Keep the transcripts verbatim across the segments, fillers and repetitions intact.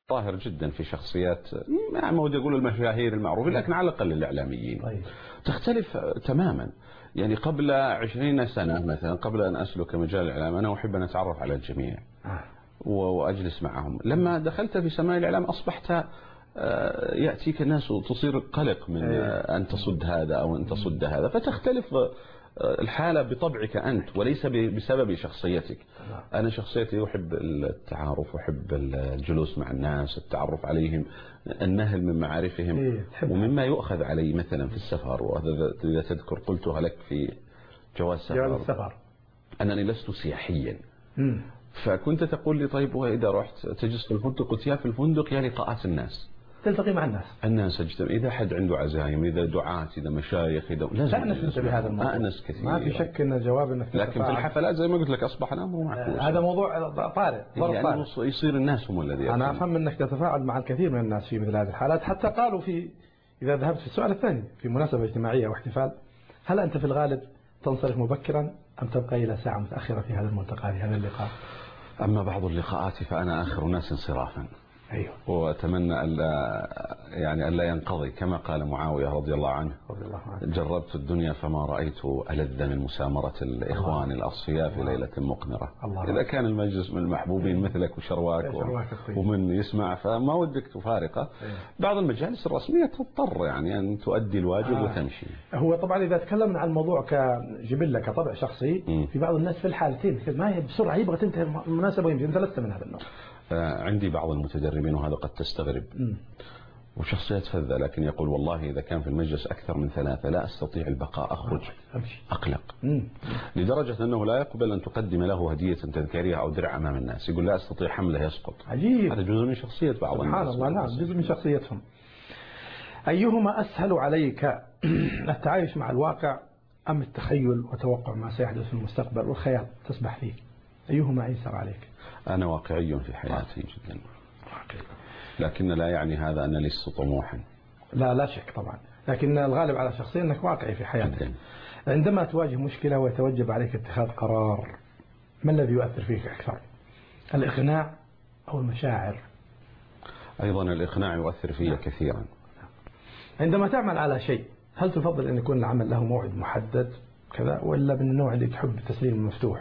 ظاهر جدا في شخصيات ما ودي أقول المشاهير المعروفين لكن على الأقل الإعلاميين. طيب. تختلف تماما. يعني قبل عشرين سنة مثلا قبل أن أسلك مجال الإعلام أنا أحب أن أتعرف على الجميع وأجلس معهم. لما دخلت في سماء الإعلام أصبحت يأتيك الناس وتصير قلق من أن تصد هذا أو أن تصد هذا، فتختلف الحالة بطبعك أنت وليس بسبب شخصيتك. أنا شخصيتي أحب التعارف، أحب الجلوس مع الناس، التعرف عليهم، النهل من معارفهم ومما يؤخذ علي مثلا في السفر. وهذا إذا تذكر قلتها لك في جواز السفر أنني لست سياحيا. فكنت تقول لي طيب وإذا رحت تجلس في الفندق، قلت يا في الفندق يا لقاءات الناس، تلتقي مع الناس الناس اجتمع، إذا حد عنده عزايم، إذا دعاة، إذا مشايخ، إذا لازم تأنس أنت بهذا الموضوع. أأنس كثير، ما في شك أن جواب أنك لكن في الحفلات زي ما قلت لك أصبح الأمر معكوس. هذا موضوع طارئ يعني يصير الناس هم الذي أنا أفهم أنك تتفاعل مع الكثير من الناس في مثل هذه الحالات. حتى قالوا في إذا ذهبت في السؤال الثاني في مناسبة اجتماعية واحتفال، هل أنت في الغالب تنصرف مبكرا أم تبقى إلى ساعة متأخرة في هذا الملتقى في هذا اللقاء؟ أما بعض اللقاءات فأنا آخر الناس انصرافا. أيوه. وأتمنى ألا يعني ألا ينقضي كما قال معاوية رضي الله عنه. رضي الله عنه. جربت الدنيا فما رأيت ألذ من مسامرة الإخوان الأصفياء في ليلة مقمرة. الله. إذا كان المجلس من المحبوبين مثلك وشرواك ومن يسمع فما ودك تفارقه. بعض المجالس الرسمية تضطر يعني أن تؤدي الواجب آه. وتمشي. هو طبعا إذا تكلمنا عن الموضوع كجبلة كطبع شخصي م. في بعض الناس في الحالتين ما هي بسرعة يبغى تنتهي المناسبة ويمشي. أنت لست من هذا النوع. عندي بعض المتدربين وهذا قد تستغرب م. وشخصيات فذة، لكن يقول والله إذا كان في المجلس أكثر من ثلاثة لا أستطيع البقاء، أخرج أمشي. أقلق م. لدرجة أنه لا يقبل أن تقدم له هدية تذكارية أو درع أمام الناس، يقول لا أستطيع حمله يسقط. عجيب. هذا جزء من شخصية بعض الناس. سبحان الله. نعم جزء من شخصيتهم. أيهما أسهل عليك التعايش مع الواقع أم التخيل وتوقع ما سيحدث في المستقبل والخيال تسبح فيه؟ أيهما أيسر عليك؟ أنا واقعي في حياتي جدا، لكن لا يعني هذا أن لست طموحا. لا لا شك طبعا، لكن الغالب على شخصيا أنك واقعي في حياتك جداً. عندما تواجه مشكلة ويتوجب عليك اتخاذ قرار، ما الذي يؤثر فيك أكثر؟ الإقناع أو المشاعر؟ أيضا الإقناع يؤثر فيه كثيرا. عندما تعمل على شيء هل تفضل أن يكون العمل له موعد محدد كذا ولا من النوع اللي تحب التسليم المفتوح؟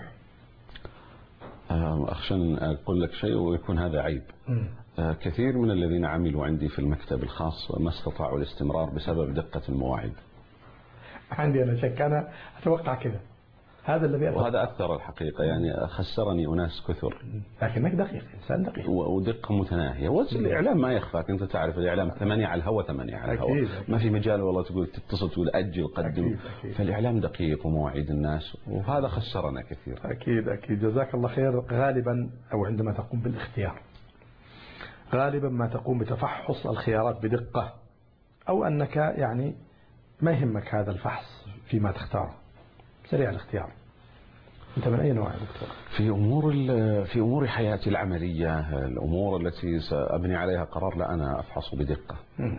أخشى أن أقول لك شيء ويكون هذا عيب. م. كثير من الذين عملوا عندي في المكتب الخاص ما استطاعوا الاستمرار بسبب دقة المواعيد. عندي أنا شك، أنا أتوقع كذا. هذا الذي أتوقع. وهذا أثر الحقيقة، يعني خسرني أناس كثر. لكنك دقيق، إنسان دقيق. ودقة متناهية. والإعلام ما يخفاك، أنت تعرف الإعلام ثمانية على الهواء ثمانية على الهواء. أكيد أكيد. ما في مجال والله تقول تتصل تقول أجل قدم. أكيد أكيد. فالإعلام دقيق ومواعيد الناس وهذا خسرنا كثير. أكيد أكيد. جزاك الله خير. غالبا أو عندما تقوم بالاختيار غالبا ما تقوم بتفحص الخيارات بدقة، أو أنك يعني ما يهمك هذا الفحص فيما تختار، سريع الاختيار. أنت من أي نوع يا دكتور؟ في أمور في أمور حياتي العملية، الأمور التي سأبني عليها قرار لا أنا أفحص بدقة.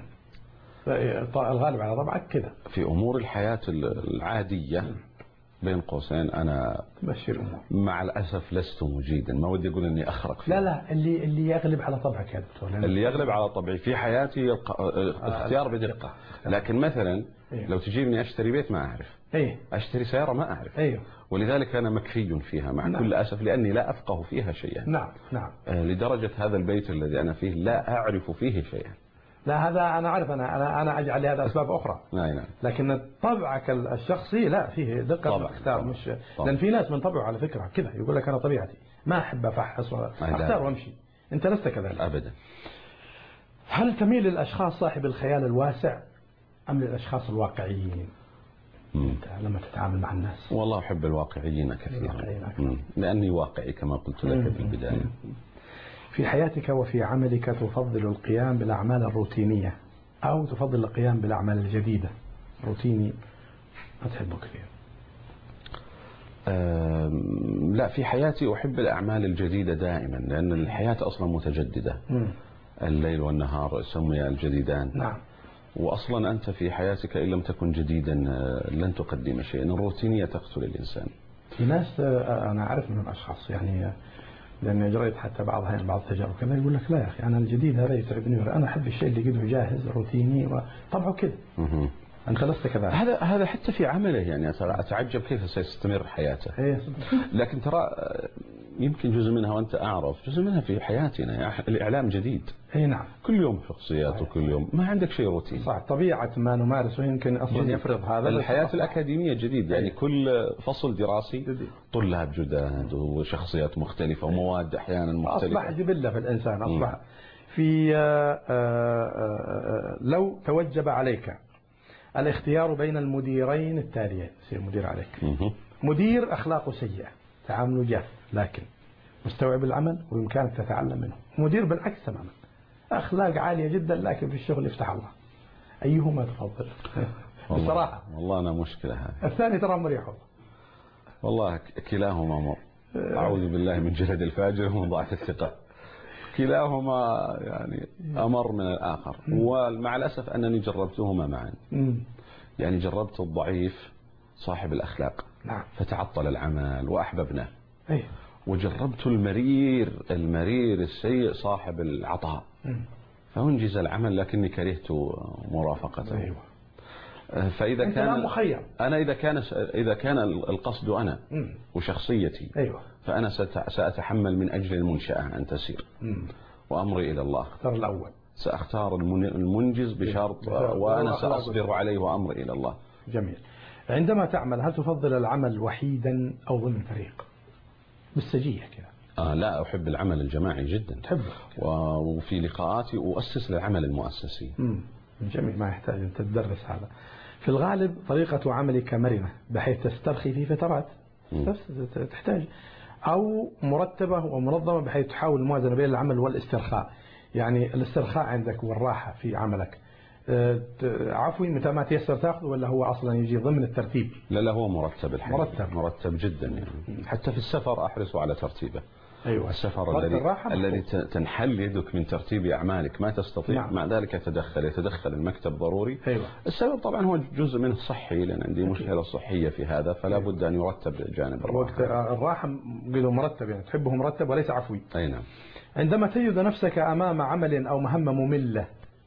الغالب على طبعك كذا. في أمور الحياة العادية بين قوسين أنا مع الأسف لست مجيدا، ما ودي أقول أني أخرق فيه. لا لا اللي اللي يغلب على طبعك يا دكتور. اللي يغلب على طبعي في حياتي الاختيار بدقة. لكن مثلا لو تجيبني أشتري بيت ما أعرف، أيه. أشتري سيارة ما أعرف، أيه. ولذلك أنا مكفي فيها مع نعم. كل أسف لأني لا أفقه فيها شيئا. نعم نعم. لدرجة هذا البيت الذي أنا فيه لا أعرف فيه شيئا. لا هذا أنا أعرف، أنا أنا أنا أجعل لهذا أسباب أخرى. نعم نعم. لكن طبعك الشخصي لا فيه دقة في الاختيار، مش طبعا. لأن في ناس من طبعه على فكرة كذا يقول لك أنا طبيعتي ما أحب أفحص أختار وأمشي. أنت لست كذلك أبدا. هل تميل للأشخاص صاحب الخيال الواسع أم للأشخاص الواقعيين؟ أنت لما تتعامل مع الناس. والله أحب الواقعيين كثيرا، لأني واقعي كما قلت لك في البداية. في حياتك وفي عملك تفضل القيام بالأعمال الروتينية أو تفضل القيام بالأعمال الجديدة؟ روتيني ما تحبه كثير. أه لا، في حياتي أحب الأعمال الجديدة دائما، لأن الحياة أصلا متجددة. م. الليل والنهار سمي الجديدان. نعم. وأصلا أنت في حياتك إن لم تكن جديدا لن تقدم شيئا. الروتينية تقتل الإنسان. في ناس أنا أعرف من الأشخاص يعني لأني أجريت حتى بعض أحيان بعض التجارب كذا يقول لك لا يا أخي أنا الجديد هذا يتعبني، أنا أحب الشيء اللي قده جاهز روتيني طبعه كده. أنت لست كذلك. هذا هذا حتى في عمله، يعني أتعجب كيف سيستمر حياته. لكن ترى يمكن جزء منها وأنت أعرف جزء منها في حياتنا، الإعلام جديد. أي نعم. كل يوم شخصيات وكل يوم ما عندك شيء روتين. صح، طبيعة ما نمارسه يمكن أصلا جديد. يفرض هذا. الحياة الأكاديمية جديد، يعني كل فصل دراسي جديد. طلاب جداد وشخصيات مختلفة ومواد أحيانا مختلفة. أصبح جبلة في الإنسان، أصبح م. في آآ آآ لو توجب عليك الاختيار بين المديرين التاليين، يصير مدير عليك. م. مدير أخلاقه سيئة، تعامله جاف، لكن مستوعب العمل ويمكنك تتعلم منه. مدير بالعكس تماما، أخلاق عالية جدا لكن في الشغل يفتح الله. أيهما تفضل؟ بصراحة والله أنا مشكلة هذه. الثاني ترى مريح والله. والله كلاهما مر. أعوذ بالله من جلد الفاجر ومن ضعف الثقة. كلاهما يعني أمر من الآخر، ومع الأسف أنني جربتهما معا. يعني جربت الضعيف صاحب الأخلاق، نعم. فتعطل العمل وأحببناه. أيه. وجربت المرير المرير السيء صاحب العطاء، فأنجز العمل لكني كرهت مرافقته. أيوة. فإذا كان مخير. أنا إذا كان إذا كان القصد أنا مم. وشخصيتي، أيوة. فأنا سأتحمل من أجل المنشأة أن تسير، مم. وأمري إلى الله. اختار الأول. سأختار المنجز بشرط وأنا سأصبر عليه وأمري إلى الله. جميل. عندما تعمل هل تفضل العمل وحيدا أو ضمن فريق؟ بالسجية كذا. آه لا، أحب العمل الجماعي جدا. تحبه. وفي لقاءاتي أؤسس للعمل المؤسسي. امم جميل، ما يحتاج أن تدرس هذا. في الغالب طريقة عملك مرنة بحيث تسترخي في فترات تحتاج، أو مرتبة ومنظمة بحيث تحاول الموازنة بين العمل والاسترخاء. يعني الاسترخاء عندك والراحة في عملك عفوي متى ما تيسر تاخذ، ولا هو اصلا يجي ضمن الترتيب؟ لا لا، هو مرتب الحقيقة. مرتب مرتب جدا يعني. حتى في السفر احرص على ترتيبه. ايوه، السفر الذي الذي تنحل يدك من ترتيب اعمالك ما تستطيع. نعم. مع ذلك يتدخل يتدخل المكتب ضروري. أيوة. السبب طبعا هو جزء منه صحي، لان عندي مشكله صحيه في هذا، فلا أيوة. بد ان يرتب جانب الراحه. وقت الراحه قيلوا مرتب، يعني تحبه مرتب وليس عفوي. اي نعم. عندما تجد نفسك امام عمل او مهمه ممله،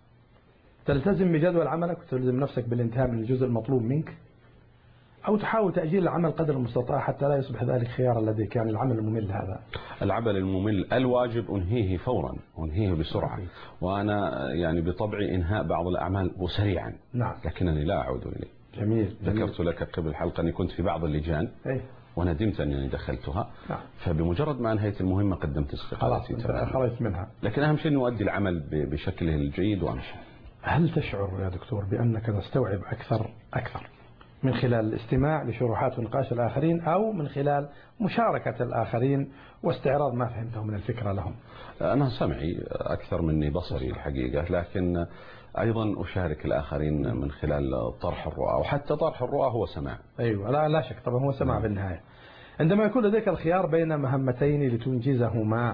تلتزم بجدول عملك وتلزم نفسك بالانتهاء من الجزء المطلوب منك، أو تحاول تأجيل العمل قدر المستطاع حتى لا يصبح ذلك خيارا لديك؟ يعني العمل الممل هذا، العمل الممل الواجب أنهيه فورا، أنهيه بسرعة. وأنا يعني بطبعي إنهاء بعض الأعمال سريعا. نعم. لكنني لا أعود إليه. جميل. ذكرت لك قبل حلقة أني كنت في بعض اللجان. أيه. وندمت أنني دخلتها. نعم. فبمجرد ما أنهيت المهمة قدمت استقالتي. خلصت منها. لكن أهم شيء أن أؤدي العمل بشكله الجيد وأمشي. هل تشعر يا دكتور بأنك تستوعب أكثر أكثر من خلال الاستماع لشروحات ونقاش الآخرين، أو من خلال مشاركة الآخرين واستعراض ما فهمته من الفكرة لهم؟ أنا سمعي أكثر مني بصري الحقيقة، لكن أيضا أشارك الآخرين من خلال طرح الرؤى، وحتى طرح الرؤى هو سماع. أيوة، لا لا شك طبعا هو سماع بالنهاية. عندما يكون لديك الخيار بين مهمتين لتنجزهما،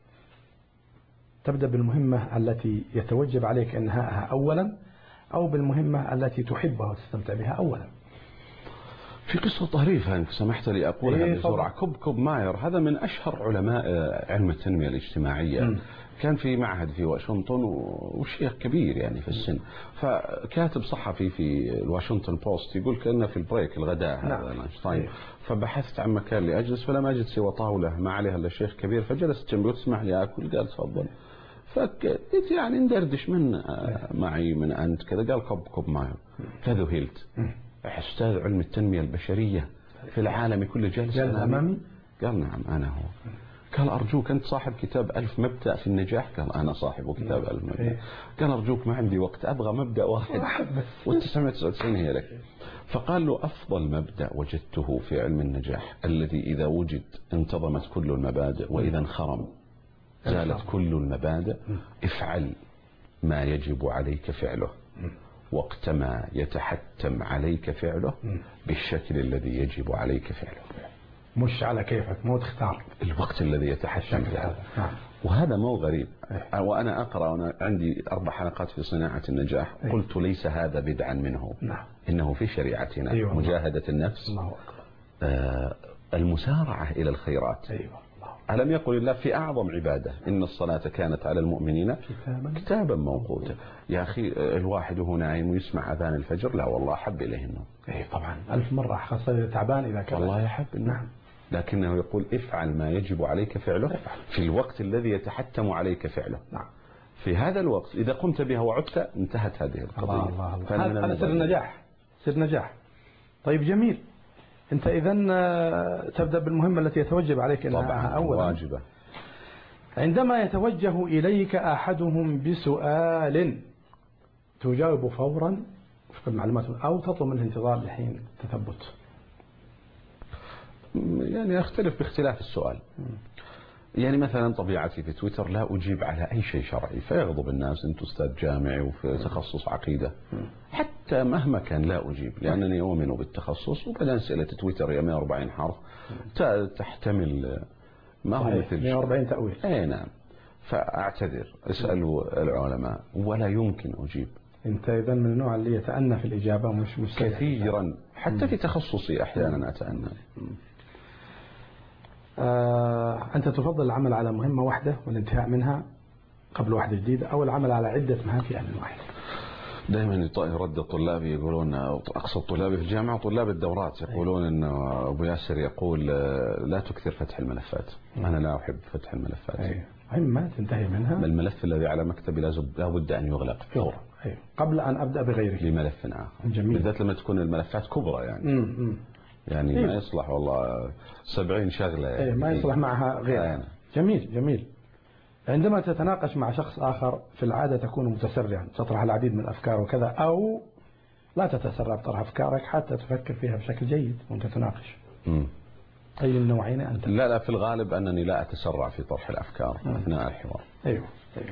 تبدأ بالمهمة التي يتوجب عليك إنهائها أولا، أو بالمهمة التي تحبها وتستمتع بها أولا؟ في قصة طريفة إنك سمحت لي أقولها إيه بسرعة. كوب كوب ماير هذا من أشهر علماء علم التنمية الاجتماعية. م. كان في معهد في واشنطن وشيخ كبير يعني في السن، فكاتب صحفي في الواشنطن بوست يقول كأنه في البريك الغداء هذا اينشتاين. نعم. فبحثت عن مكان لأجلس فلم أجد سوى طاولة ما عليها إلا شيخ كبير، فجلست جنبي وتسمح لي أكل، قال تفضل. فقلت يعني ندردش من معي من أنت كذا، قال كوب كوب ماير. فذهلت، أستاذ علم التنمية البشرية في العالم كله جالس أمامي. قال نعم أنا هو. قال أرجوك أنت صاحب كتاب ألف مبدأ في النجاح؟ قال أنا صاحب كتاب ألف مبدأ. قال أرجوك ما عندي وقت، أبغى مبدأ واحد والتسعمائة وتسعة وتسعين هي لك. فقال له أفضل مبدأ وجدته في علم النجاح الذي إذا وجد انتظمت كل المبادئ، وإذا انخرم زالت كل المبادئ. افعل ما يجب عليك فعله وقت ما يتحتم عليك فعله بالشكل الذي يجب عليك فعله، مش على كيفك، مو تختار الوقت الذي يتحتم فعله. وهذا مو غريب. وأنا أقرأ وأنا عندي أربع حلقات في صناعة النجاح، قلت ليس هذا بدعا منه. نعم. إنه في شريعتنا. أيوة. مجاهدة النفس. الله أكبر. آه المسارعة إلى الخيرات. أيوة. ألم يقل الله في أعظم عبادة إن الصلاة كانت على المؤمنين كتابا, كتابا موقوتا. يا أخي الواحد وهو نايم ويسمع أذان الفجر، لا والله أحب إليه النوم. إيه طبعا ألف مرة، خاصة إذا تعبان إذا كان والله يحب النوم. نعم. لكنه يقول افعل ما يجب عليك فعله في الوقت الذي يتحتم عليك فعله. نعم. في هذا الوقت إذا قمت بها وعدت انتهت هذه القضية. الله الله الله. هذا سر النجاح، سر نجاح. طيب جميل. أنت إذن تبدأ بالمهمة التي يتوجب عليك أنها طبعا أولا واجبة. عندما يتوجه إليك أحدهم بسؤال تجاوب فورا وفق المعلومات أو تطلب منه انتظار لحين تثبت. يعني أختلف باختلاف السؤال. يعني مثلا طبيعتي في تويتر لا أجيب على أي شيء شرعي فيغضب الناس، أنت أستاذ جامعي وفي تخصص عقيدة، حتى مهما كان لا أجيب لأنني أؤمن بالتخصص. وبعدين أسئلة تويتر يا مئة وأربعين حرف تحتمل ما هو مثل مئة وأربعين تأويل. أي نعم. فأعتذر، اسألوا العلماء ولا يمكن أجيب. أنت إذا من النوع اللي يتأنى في الإجابة مش مش كثيرا، حتى في تخصصي أحيانا أتأنى. آه، أنت تفضل العمل على مهمة واحدة والانتهاء منها قبل واحدة جديدة، أو العمل على عدة مهام في آن واحد؟ دائما يرد الطلاب يقولون، أقصد طلابي في الجامعة طلاب الدورات يقولون أن أبو ياسر يقول لا تكثر فتح الملفات. أنا لا أحب فتح الملفات. أيوه. إما تنتهي منها. الملف الذي على مكتبي لا بد أن يغلق فورا. أيوه. قبل أن أبدأ بغيره لملف آخر. جميل. بالذات لما تكون الملفات كبرى يعني. مم. يعني إيه؟ ما يصلح والله سبعين شغلة يعني. إيه ما يصلح معها غيرها. جميل جميل. عندما تتناقش مع شخص آخر في العادة تكون متسرعا، تطرح العديد من الأفكار وكذا، أو لا تتسرع بطرح أفكارك حتى تفكر فيها بشكل جيد وأنت تناقش. مم. أي النوعين أنت؟ لا لا في الغالب أنني لا أتسرع في طرح الأفكار مم. أثناء الحوار. أيوه أيوه.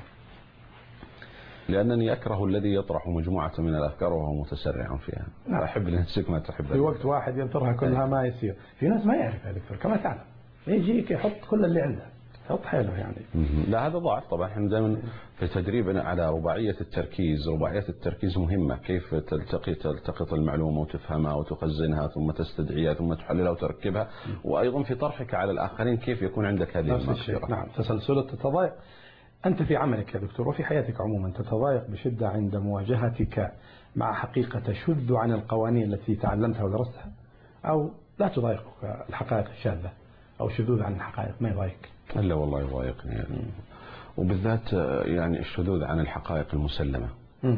لأنني أكره الذي يطرح مجموعة من الأفكار وهو متسرع فيها. نعم. أحب لنفسك ما تحب في وقت واحد ينطرها كلها ما يصير. في ناس ما يعرف يا دكتور كما تعلم، يجيك يحط كل اللي عنده، يحط حيله يعني. لا هذا ضعف طبعا. احنا دائما في تدريبنا على رباعية التركيز. رباعية التركيز مهمة، كيف تلتقي تلتقط المعلومة وتفهمها وتخزنها ثم تستدعيها ثم تحللها وتركبها، وأيضا في طرحك على الآخرين كيف يكون عندك هذه المقدرة. نعم. تسلسل تتضايق أنت في عملك يا دكتور وفي حياتك عموما، تتضايق بشدة عند مواجهتك مع حقيقة تشذ عن القوانين التي تعلمتها ودرستها، أو لا تضايقك الحقائق الشاذة أو الشذوذ عن الحقائق؟ ما يضايقك؟ إلا والله يضايقني يعني. وبالذات يعني الشذوذ عن الحقائق المسلمة. م.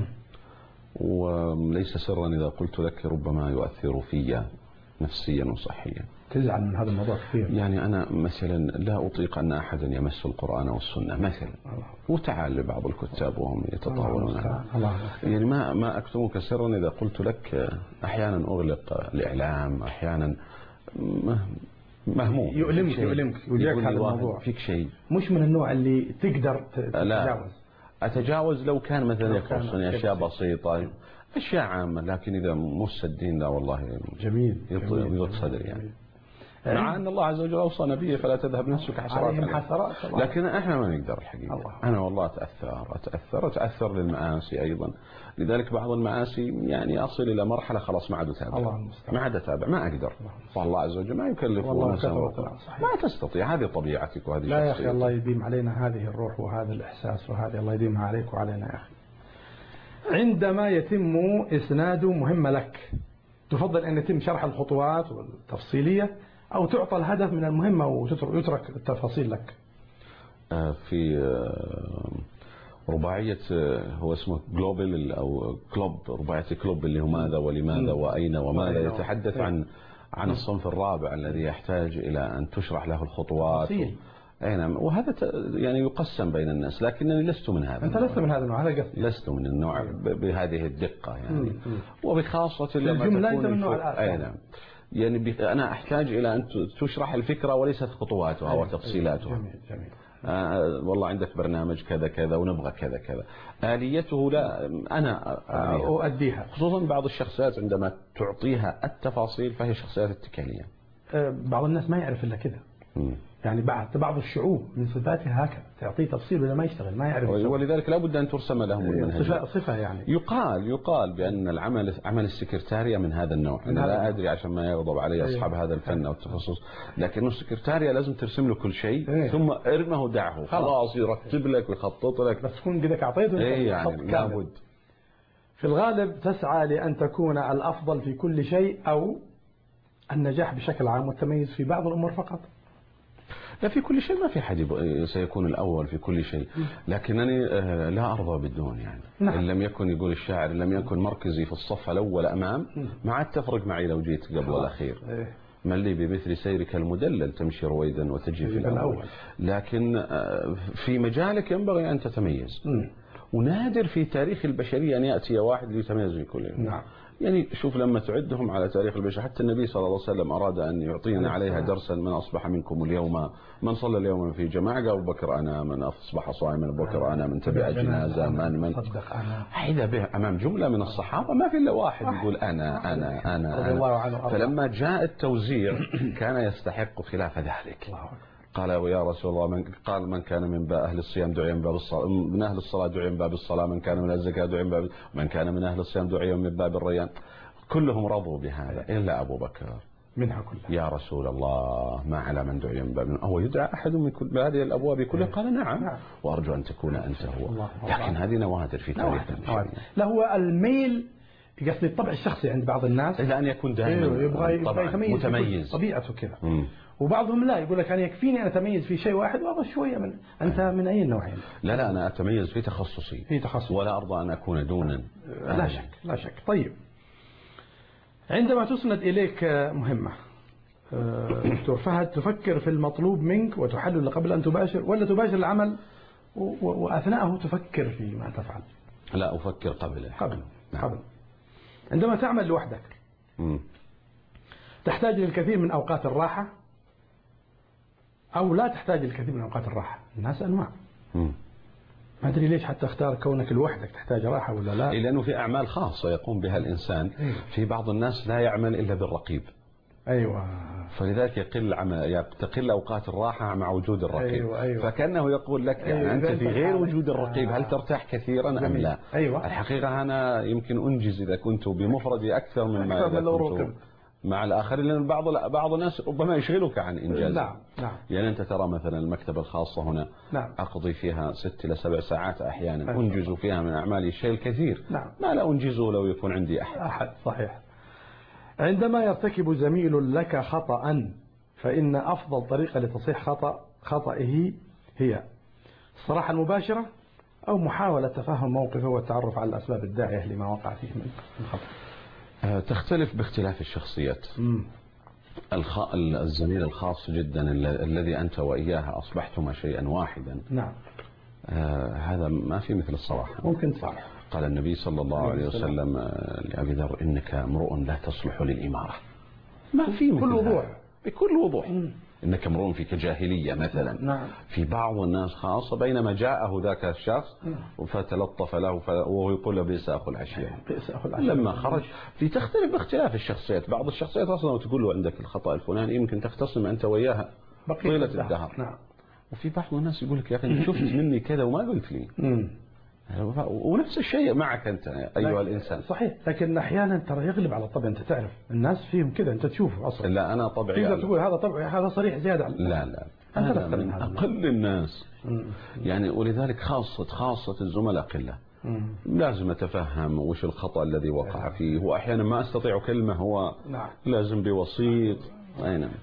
وليس سرا إذا قلت لك ربما يؤثر في نفسيا وصحيا. تزعل من هذا الموضوع كثير. يعني أنا مثلا لا أطيق أن أحدا يمس القرآن والسنة مثلا، وتعال لبعض الكتاب وهم يتطاولون. يعني ما ما أكتمك سرا إذا قلت لك أحيانا أغلق الإعلام، أحيانا مهموم يؤلمك يؤلمك يوجعك هذا الموضوع. فيك شيء مش من النوع اللي تقدر تتجاوز. لا أتجاوز لو كان مثلا يخصني أشياء بسيطة، أشياء عامة، لكن إذا مس الدين لا والله جميل يضيق صدري يعني. مع أن الله عز وجل أوصى نبيه فلا تذهب نفسك حسرات حسرات. لكن إحنا ما نقدر الحقيقة. الله. أنا والله أتأثر أتأثر أتأثر للمآسي أيضا. لذلك بعض المآسي يعني أصل إلى مرحلة خلاص ما عاد أتابع، ما عاد أتابع، ما أقدر. والله عز وجل ما يكلف نفسه ما تستطيع. هذه طبيعتك وهذه لا يا أخي الله يديم علينا هذه الروح وهذا الإحساس وهذه الله يديمها عليك وعلينا يا أخي. عندما يتم إسناد مهمة لك تفضل أن يتم شرح الخطوات والتفصيلية أو تعطى الهدف من المهمة ويترك التفاصيل لك؟ في رباعية هو اسمه جلوبال أو كلوب، رباعية كلوب اللي هو ماذا ولماذا وأين وماذا، يتحدث عن عن الصنف الرابع الذي يحتاج إلى أن تشرح له الخطوات. أي نعم. وهذا يعني يقسم بين الناس، لكنني لست من هذا. أنت لست من هذا النوع، هذا قصدي. لست من النوع بهذه الدقة يعني. وبخاصة لما الجملة أنت من النوع الآخر. أي نعم. يعني أنا أحتاج إلى أن تشرح الفكرة وليست خطواتها وتفصيلاتها. جميل جميل. آه والله عندك برنامج كذا كذا ونبغى كذا كذا، آليته لا أنا أؤديها. خصوصا بعض الشخصيات عندما تعطيها التفاصيل فهي شخصيات اتكالية. بعض الناس ما يعرف إلا كذا. يعني بعض بعض الشعوب من صفاتها هكذا، تعطيه تفصيل ولا ما يشتغل ما يعرف يشتغل. ولذلك لا بد أن ترسم لهم المنهج. صفة, صفة يعني يقال يقال بأن العمل عمل السكرتارية من هذا النوع. أنا لا أدري عشان ما يغضب علي أصحاب هذا الفن أو التخصص، لكن السكرتارية لازم ترسم له كل شيء إيه. ثم ارمه ودعه خلاص يرتب لك ويخطط لك، بس تكون قدك أعطيته. إيه يعني لابد. في الغالب تسعى لأن تكون الأفضل في كل شيء أو النجاح بشكل عام والتميز في بعض الأمور فقط. لا، في كل شيء ما في حد سيكون الأول في كل شيء، لكنني لا أرضى بالدون يعني. نعم. إن لم يكن يقول الشاعر إن لم يكن مركزي في الصف الأول أمام ما عاد تفرق معي لو جيت قبل الأخير. إيه. من لي بمثل سيرك المدلل تمشي رويدا وتجي في الأول. لكن في مجالك ينبغي أن تتميز. م. ونادر في تاريخ البشرية أن يأتي واحد ليتميز في كل يوم. نعم. يعني شوف لما تعدهم على تاريخ البشر، حتى النبي صلى الله عليه وسلم أراد أن يعطينا عليها درسا: من أصبح منكم اليوم من صلى اليوم في جماعة قال أبو بكر أنا، من أصبح صائما أبو بكر أنا، من تبع جنازة من من حيدا به أمام جملة من الصحابة ما في إلا واحد يقول أنا أنا أنا, أنا. فلما جاء التوزيع كان يستحق خلاف ذلك. قال يا رسول الله، من قال من كان من أهل الصيام دعي من باب الصلاة، من أهل الصلاة دعي من باب الصلاة، من كان من الزكاة دعي من باب، من كان من أهل الصيام دعي من باب الريان. كلهم رضوا بهذا إلا أبو بكر منها كلها. يا رسول الله ما على من دعي من باب، هو يدعى أحد من كل هذه الأبواب كلها؟ قال نعم. نعم وأرجو أن تكون أنت هو. لكن هذه نوادر في تاريخنا. لا هو الميل قصد الطبع الشخصي عند بعض الناس إلى أن يكون دائما يبغى يبغى متميز طبيعته كذا. وبعضهم لا يقول لك أنا يكفيني أنا أتميز في شيء واحد وأبغى شوية من. أنت من أي النوعين؟ لا لا أنا أتميز في تخصصي في تخصصي ولا أرضى أن أكون دونا. لا شك لا شك. طيب عندما تسند إليك مهمة دكتور فهد، تفكر في المطلوب منك وتحلل قبل أن تباشر، ولا تباشر العمل وأثناءه تفكر فيما تفعل؟ لا أفكر قبل قبل قبل. عندما تعمل لوحدك م. تحتاج للكثير من أوقات الراحة أو لا تحتاج للكثير من أوقات الراحة؟ الناس أنواع. م. ما أدري ليش حتى اختار كونك لوحدك تحتاج راحة ولا لا؟ لأنه في أعمال خاصة يقوم بها الإنسان. في بعض الناس لا يعمل إلا بالرقيب. أيوة. فلذلك يقل عمل تقل أوقات الراحة مع وجود الرقيب. أيوة أيوة. فكأنه يقول لك يعني أيوة أنت في غير وجود الرقيب هل ترتاح كثيرا أم لا؟ أيوة. الحقيقة أنا يمكن أنجز إذا كنت بمفردي أكثر مما إذا كنت مع الآخرين، لأن بعض بعض الناس ربما يشغلك عن إنجاز. نعم نعم. يعني أنت ترى مثلا المكتبة الخاصة هنا نعم. أقضي فيها ست إلى سبع ساعات أحيانا. أيوة. أنجز فيها من أعمالي الشيء الكثير. نعم. ما لا أنجزه لو يكون عندي أحد. أحد صحيح. عندما يرتكب زميل لك خطأ فإن أفضل طريقة لتصحيح خطأ خطئه هي الصراحة المباشرة أو محاولة تفهم موقفه والتعرف على الأسباب الداعية لما وقع فيه من الخطأ. تختلف باختلاف الشخصيات. الخ... الزميل الخاص جدا الذي أنت وإياه أصبحتما شيئا واحدا. نعم. آه هذا ما في مثل الصراحة. ممكن صح. قال النبي صلى الله عليه وسلم لأبي ذر إنك امرؤ لا تصلح للإمارة. ما في بكل وضوح. بكل وضوح. مم. إنك امرؤ فيك جاهلية مثلا. نعم. في بعض الناس خاصة بينما جاءه ذاك الشخص فتلطف له وهو يقول بئس أخو العشيرة. بئس أخو العشيرة. لما خرج في تختلف باختلاف الشخصيات. بعض الشخصيات أصلا وتقول له عندك الخطأ الفلاني يمكن تختصم أنت وياها طيلة الدهر. نعم. وفي بعض الناس يقول لك يا أخي شفت مني كذا وما قلت لي. مم. ونفس الشيء معك أنت أيها الإنسان. صحيح. لكن أحيانا ترى يغلب على الطبع. أنت تعرف الناس فيهم كذا أنت تشوفه أصلا. لا أنا طبعي تقدر تقول هذا طبعي هذا صريح زيادة. لا لا أنا من أقل الناس. يعني ولذلك خاصة خاصة الزملاء قلة. لازم أتفهم وش الخطأ الذي وقع فيه، وأحيانا ما أستطيع كلمة هو نعم. لازم بوسيط. أي نعم.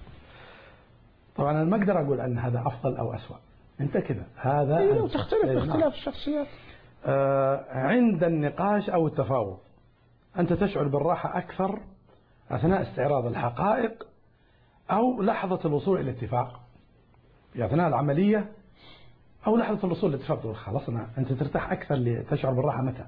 طبعا أنا ما أقدر أقول أن هذا أفضل أو أسوأ. أنت كذا هذا إيه تختلف باختلاف الشخصيات. آه عند النقاش أو التفاوض أنت تشعر بالراحة أكثر أثناء استعراض الحقائق أو لحظة الوصول إلى اتفاق؟ يعني أثناء العملية أو لحظة الوصول إلى اتفاق خلصنا أنت ترتاح أكثر تشعر بالراحة متى؟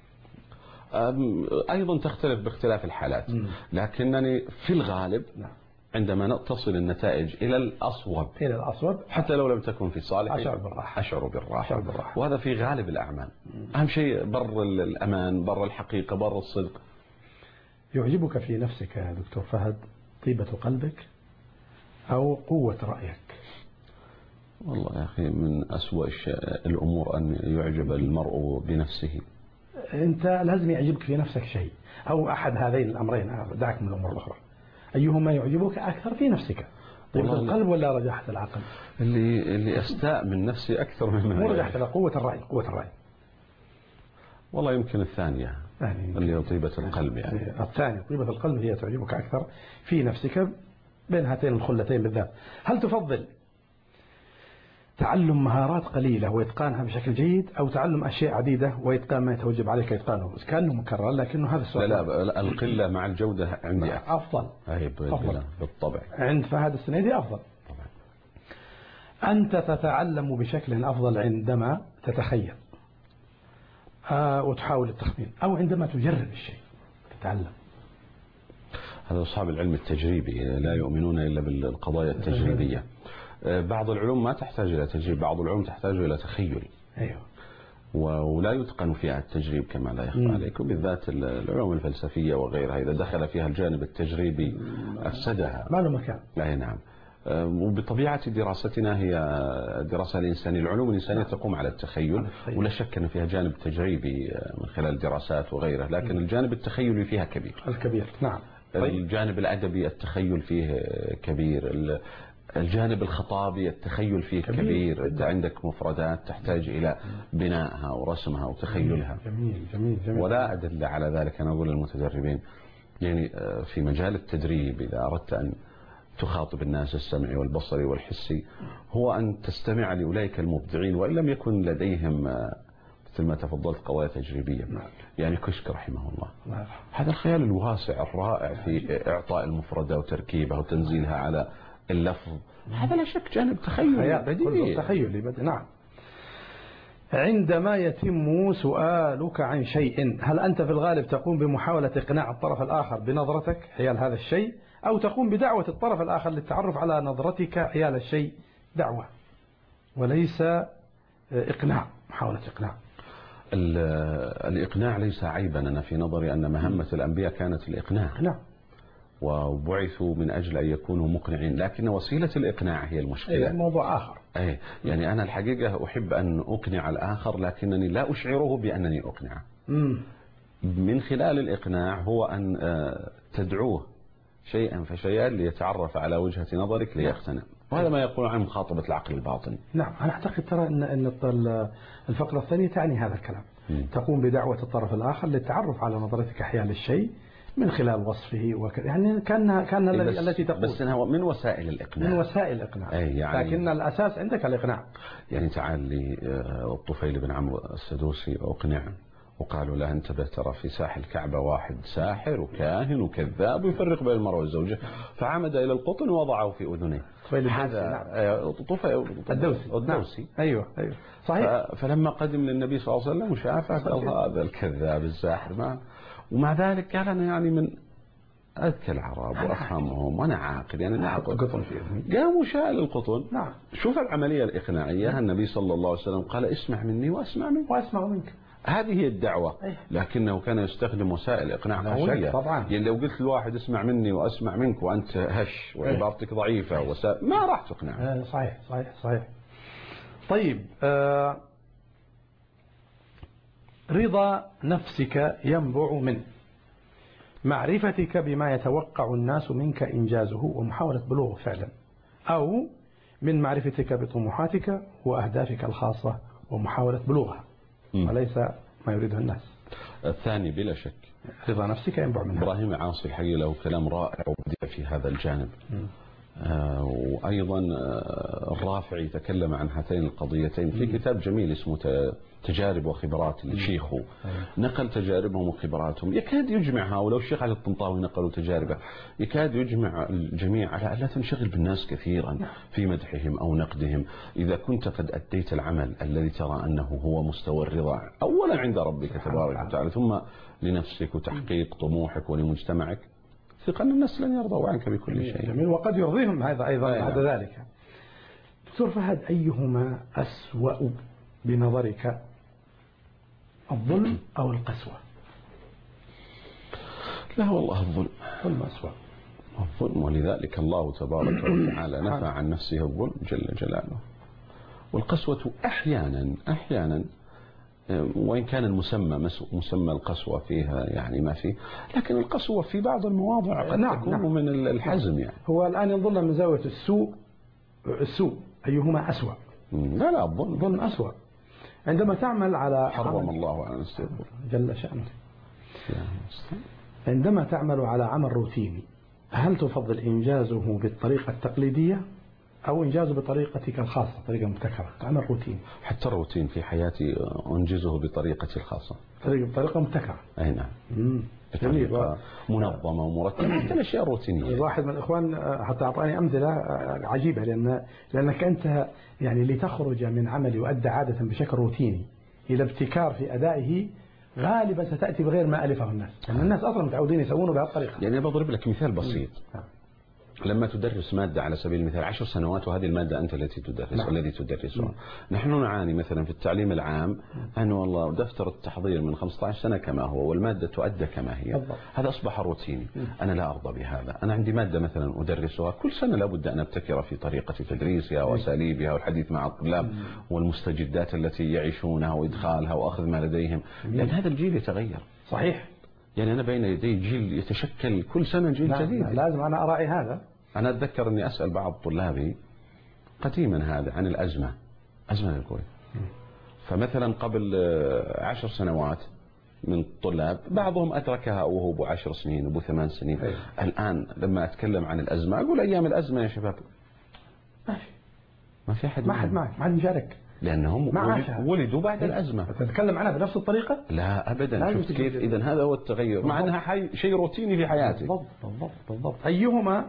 أيضا تختلف باختلاف الحالات. م. لكنني في الغالب نعم. عندما تصل النتائج إلى الأصوب إلى الأصوب حتى لو لم تكن في صالحي أشعر بالراحة. أشعر بالراحة. أشعر بالراحة. وهذا في غالب الأعمال. أهم شيء بر الأمان، بر الحقيقة، بر الصدق. يعجبك في نفسك يا دكتور فهد طيبة قلبك أو قوة رأيك؟ والله يا أخي من أسوأ الأمور أن يعجب المرء بنفسه. أنت لازم يعجبك في نفسك شيء أو أحد هذين الأمرين، دعك من الأمور الأخرى. أيهما يعجبك أكثر في نفسك؟ طيبة القلب ولا رجاحة العقل؟ اللي اللي أستاء من نفسي أكثر مما مو رجاحة، قوة الرأي. قوة الرأي والله يمكن الثانية يعني اللي هي طيبة القلب. يعني الثانية طيبة القلب هي تعجبك أكثر في نفسك بين هاتين الخلتين بالذات. هل تفضل تعلم مهارات قليلة وإتقانها بشكل جيد، أو تعلم أشياء عديدة وإتقان ما يتوجب عليك إتقانه؟ كأنه مكرر لكنه هذا السؤال. لا لا القلة مع الجودة عندي أفضل. أفضل بالطبع. عند فهد السنيدي أفضل. طبعا. أنت تتعلم بشكل أفضل عندما تتخيل آه وتحاول التخمين، أو عندما تجرب الشيء تتعلم. هذا أصحاب العلم التجريبي لا يؤمنون إلا بالقضايا التجريبية. بعض العلوم ما تحتاج إلى تجريب، بعض العلوم تحتاج إلى تخيل. أيوه. ولا يتقن فيها التجريب كما لا يخفى عليك، وبالذات العلوم الفلسفية وغيرها إذا دخل فيها الجانب التجريبي أفسدها. ما له مكان. لا نعم. وبطبيعة دراستنا هي دراسة الإنسانية، العلوم الإنسانية تقوم على التخيل، ولا شك أن فيها جانب تجريبي من خلال الدراسات وغيرها، لكن الجانب التخيلي فيها كبير. الكبير نعم. الجانب الأدبي التخيل فيه كبير، الجانب الخطابي التخيل فيه كبير, كبير. أنت عندك مفردات تحتاج إلى بنائها ورسمها وتخيلها. جميل جميل جميل. ولا أدل على ذلك. أنا أقول للمتدربين يعني في مجال التدريب إذا أردت أن تخاطب الناس السمعي والبصري والحسي هو أن تستمع لأولئك المبدعين وإن لم يكن لديهم مثل ما تفضلت قضايا تجريبية. يعني كشك رحمه الله هذا الخيال الواسع الرائع في إعطاء المفردة وتركيبها وتنزيلها على اللفظ، هذا لا شك جانب تخيلي بديهي. تخيلي بديهي نعم. عندما يتم سؤالك عن شيء، هل أنت في الغالب تقوم بمحاولة إقناع الطرف الآخر بنظرتك حيال هذا الشيء، أو تقوم بدعوة الطرف الآخر للتعرف على نظرتك حيال الشيء؟ دعوة وليس إقناع، محاولة إقناع. الإقناع ليس عيبا. أنا في نظري أن مهمة الأنبياء كانت الإقناع. نعم. وبعثوا من أجل أن يكونوا مقنعين، لكن وسيلة الإقناع هي المشكلة. أي موضوع آخر. أي يعني أنا الحقيقة أحب أن أقنع الآخر لكنني لا أشعره بأنني أقنعه. مم. من خلال الإقناع هو أن تدعوه شيئا فشيئا ليتعرف على وجهة نظرك ليقتنع، وهذا ما يقول عن مخاطبة العقل الباطن. نعم. أنا أعتقد ترى أن أن الفقرة الثانية تعني هذا الكلام. مم. تقوم بدعوة الطرف الآخر للتعرف على نظرتك حيال الشيء من خلال وصفه وكذا، يعني كان كان التي تقول بس هو من وسائل الإقناع. من وسائل الإقناع. يعني لكن الأساس عندك الإقناع. يعني تعال لي الطفيل بن عمرو السدوسي وأقنعه، وقالوا له انتبه ترى في ساحل الكعبة واحد ساحر وكاهن وكذاب ويفرق بين المرء والزوجة، فعمد إلى القطن ووضعه في أذنيه. هذا طفيل الدوسي. الدوسي. أيوه أيوه صحيح. فلما قدم للنبي صلى الله عليه وسلم وشافه قال هذا الكذاب الساحر ما، ومع ذلك قال أنا يعني من أذكى العرب وأفهمهم وأنا عاقل يعني ناخذ قطن في إذني. قام وشال القطن. نعم. شوف العملية الإقناعية. نعم. النبي صلى الله عليه وسلم قال اسمع مني وأسمع منك وأسمع منك. هذه هي الدعوة. لكنه كان يستخدم وسائل إقناع قوية. طبعا. يعني لو قلت لواحد اسمع مني وأسمع منك وأنت هش وعبارتك ضعيفة وسائل ما راح تقنع. صحيح صحيح صحيح. طيب آه رضا نفسك ينبع من معرفتك بما يتوقع الناس منك إنجازه ومحاولة بلوغه فعلا، أو من معرفتك بطموحاتك وأهدافك الخاصة ومحاولة بلوغها وليس ما يريده الناس؟ الثاني بلا شك. رضا نفسك ينبع منها. إبراهيم عاصي الحقيقة له كلام رائع وبديع في هذا الجانب. آه وأيضا آه الرافعي يتكلم عن هاتين القضيتين في كتاب جميل اسمه تجارب وخبرات لشيخه، نقل تجاربهم وخبراتهم، يكاد يجمع هؤلاء. الشيخ علي الطنطاوي نقلوا تجاربه، يكاد يجمع الجميع على ألا تنشغل بالناس كثيرا في مدحهم أو نقدهم. إذا كنت قد أديت العمل الذي ترى أنه هو مستوى الرضا أولا عند ربك تبارك وتعالى، ثم لنفسك وتحقيق طموحك ولمجتمعك، ثق أن الناس لن يرضوا عنك بكل شيء. جميل. وقد يرضيهم هذا أيضا بعد ذلك. دكتور فهد، أيهما أسوأ بنظرك، الظلم أو القسوة؟ لا والله الظلم. الظلم أسوأ. الظلم، ولذلك الله تبارك وتعالى نفى عن نفسه الظلم جل جلاله. والقسوة أحيانا أحيانا وإن كان المسمى مسمى القسوة فيها يعني ما فيه، لكن القسوة في بعض المواضع قد نعم تكون نعم من الحزم يعني. هو الآن ينظرنا من زاوية السوء السوء أيهما أسوأ؟ لا لا الظلم الظلم أسوأ. عندما تعمل على حرم الله على نفسه جل شأنه. عندما تعمل على عمل روتيني هل تفضل إنجازه بالطريقة التقليدية أو إنجازه بطريقتك الخاصة، طريقة مبتكرة؟ عمل روتين. حتى الروتين في حياتي أنجزه بطريقتي الخاصة، طريقة بطريقة مبتكرة. أي نعم. جميل. منظمة ومرتبة، حتى الأشياء الروتينية. واحد من الإخوان حتى أعطاني أمثلة عجيبة، لأن لأنك أنت يعني لتخرج من عمل يؤدى عادة بشكل روتيني إلى ابتكار في أدائه غالبا ستأتي بغير ما ألفه الناس، لأن الناس أصلا متعودين يسوونه بهالطريقة. يعني بضرب لك مثال بسيط. لما تدرس مادة على سبيل المثال عشر سنوات وهذه المادة أنت التي تدرس نعم. والذي تدرسها، نحن نعاني مثلا في التعليم العام أنه والله دفتر التحضير من خمسة عشر سنة كما هو والمادة تؤدى كما هي. بالضبط. هذا أصبح روتيني. أنا لا أرضى بهذا. أنا عندي مادة مثلا أدرسها كل سنة لابد أن أبتكر في طريقة تدريسها وأساليبها والحديث مع الطلاب والمستجدات التي يعيشونها وإدخالها وأخذ ما لديهم، لأن هذا الجيل يتغير. صحيح. يعني أنا بين يدي جيل يتشكل كل سنة جيل لا جديد. لا لازم أنا أراعي هذا. أنا أتذكر أني أسأل بعض طلابي قديما هذا عن الأزمة، أزمة الكويت. فمثلا قبل عشر سنوات من الطلاب بعضهم أدركها وهو أبو عشر سنين أبو ثمان سنين. أيه. الآن لما أتكلم عن الأزمة أقول أيام الأزمة يا شباب ما في ما في أحد ما حد معك ما حد مشارك، لأنهم ولدوا بعد الأزمة. تتكلم عنها بنفس الطريقة؟ لا أبدا. شفت كيف؟ إذا هذا هو التغير، مع أنها حي... شيء روتيني في حياتي. بالضبط بالضبط بالضبط. أيهما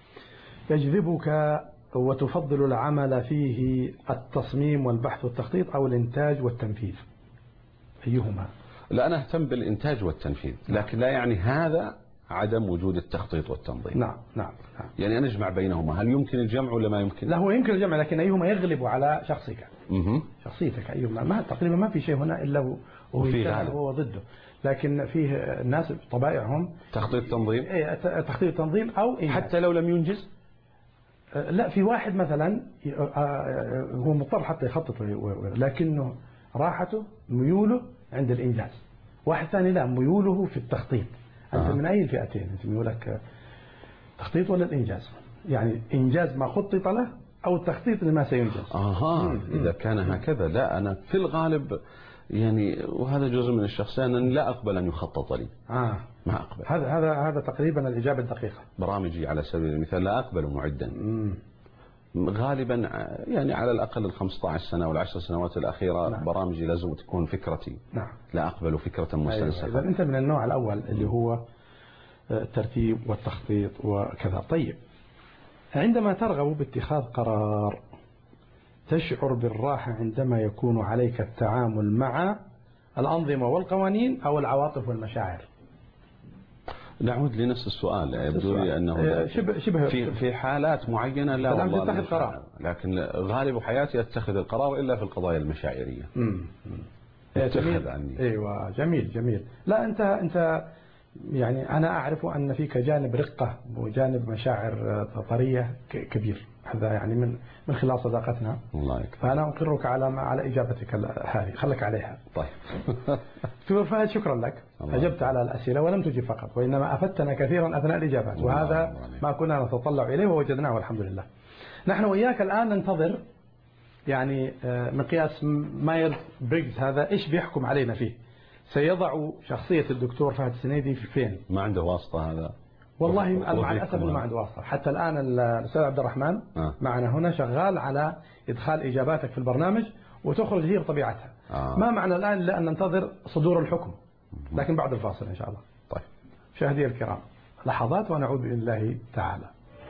يجذبك وتفضل العمل فيه، التصميم والبحث والتخطيط أو الإنتاج والتنفيذ؟ أيهما؟ لا أنا أهتم بالإنتاج والتنفيذ، لكن لا يعني هذا عدم وجود التخطيط والتنظيم. نعم نعم نعم. يعني أنا أجمع بينهما. هل يمكن الجمع ولا ما يمكن؟ لا هو يمكن الجمع، لكن أيهما يغلب على شخصك؟ مه. شخصيتك أيهما؟ ما تقريبا ما في شيء هنا إلا هو ضده، لكن فيه الناس طبائعهم تخطيط تنظيم. إيه تخطيط تنظيم أو إنجاز. حتى لو لم ينجز. لا في واحد مثلا هو مضطر حتى يخطط لكنه راحته ميوله عند الإنجاز. واحد ثاني لا ميوله في التخطيط. أنت آه. من أي الفئتين؟ أنت ميولك تخطيط ولا الإنجاز؟ يعني إنجاز ما خطط له أو التخطيط لما سينجز. أها مم. إذا كان هكذا لا أنا في الغالب يعني، وهذا جزء من الشخصية، أنا لا أقبل أن يخطط لي. آه. ما أقبل. هذا هذا هذا تقريبا الإجابة الدقيقة. برامجي على سبيل المثال لا أقبل معدا. مم. غالبا يعني على الأقل الخمسة عشر سنة والعشر سنوات الأخيرة نعم. برامجي لازم تكون فكرتي. نعم. لا أقبل فكرة مستنسخة. أيوة. إذا أنت من النوع الأول اللي هو الترتيب والتخطيط وكذا. طيب عندما ترغب باتخاذ قرار تشعر بالراحة عندما يكون عليك التعامل مع الأنظمة والقوانين أو العواطف والمشاعر؟ نعود لنفس السؤال. يبدو لي أنه شبه شبه في في حالات معينة لا والله تتخذ قرار، لكن غالب حياتي أتخذ القرار إلا في القضايا المشاعرية. امم اتخذ عني. ايوه جميل جميل. لا انت انت يعني انا اعرف ان فيك جانب رقة وجانب مشاعر طرية كبير، هذا يعني من من خلال صداقتنا. الله يكفي. فانا اقرك على على اجابتك هذه، خلك عليها. طيب. دكتور فهد شكرا لك، اجبت على الاسئله ولم تجب فقط وانما افدتنا كثيرا اثناء الاجابات، وهذا ما كنا نتطلع اليه ووجدناه والحمد لله. نحن وياك الان ننتظر يعني مقياس مايرز بريغز، هذا ايش بيحكم علينا فيه؟ سيضع شخصية الدكتور فهد السنيدي في فين؟ ما عنده واسطة هذا والله مع الأسف ما عنده واسطة. حتى الآن الأستاذ عبد الرحمن آه. معنا هنا شغال على إدخال إجاباتك في البرنامج وتخرج هي بطبيعتها. آه. ما معنى الآن إلا أن ننتظر صدور الحكم، لكن بعد الفاصل إن شاء الله. طيب مشاهدي الكرام لحظات ونعود بإذن الله تعالى.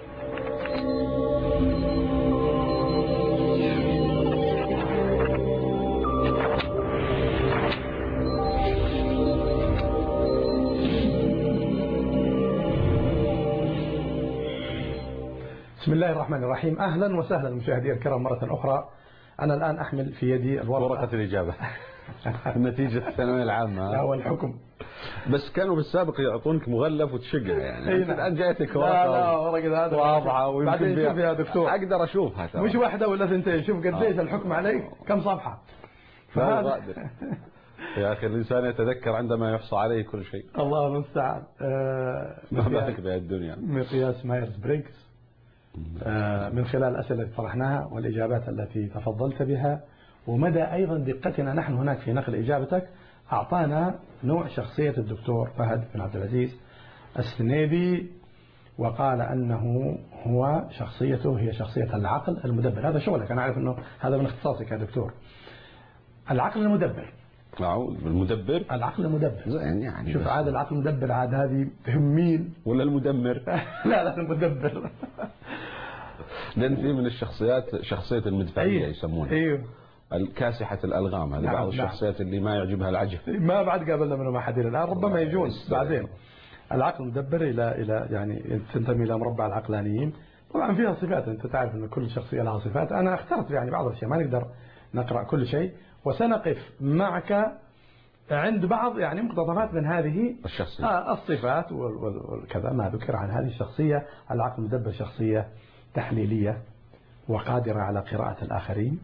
بسم الله الرحمن الرحيم. أهلا وسهلا مشاهدي الكرام مرة أخرى. أنا الآن أحمل في يدي الورقة ورقة الإجابة. النتيجة الثانوية العامة. لا والحكم بس كانوا بالسابق يعطونك مغلف وتشقها يعني. نعم. الآن جايتك ورقة. لا لا ورقة هذا واضحة ويمكن شوف يا دكتور أقدر أشوفها ترى. مش واحدة ولا ثنتين، شوف قديش الحكم عليك كم صفحة. فهذا يا أخي الإنسان يتذكر عندما يحصى عليه كل شيء. الله المستعان. آه ما بالك بهالدنيا. مقياس مايرز بريغز آه من خلال الأسئلة التي طرحناها والإجابات التي تفضلت بها ومدى أيضا دقتنا نحن هناك في نقل إجابتك، أعطانا نوع شخصية الدكتور فهد بن عبد العزيز السنيدي، وقال أنه هو شخصيته هي شخصية العقل المدبر. هذا شغلك، أنا أعرف أنه هذا من اختصاصك يا دكتور. العقل المدبر. المدبر. العقل المدبر. زين يعني. شوف عاد العقل المدبر عاد هذه تهم مين؟ ولا المدمر؟ لا لا المدبر. لأن في من الشخصيات شخصية المدفعية أيوه. يسمونها. أيوه. الكاسحة الألغام، هذه نعم. بعض الشخصيات اللي ما يعجبها العجب. ما بعد قابلنا منهم أحد الآن، ربما يجون بعدين. العقل المدبر إلى إلى يعني تنتمي إلى مربع العقلانيين. طبعا فيها صفات، أنت تعرف أن كل شخصية لها صفات. أنا اخترت يعني بعض الأشياء، ما نقدر نقرأ كل شيء، وسنقف معك عند بعض يعني مقتطفات من هذه الشخصية. آه الصفات والكذا ما ذكر عن هذه الشخصية. العقل المدبر شخصية تحليلية وقادرة على قراءة الآخرين.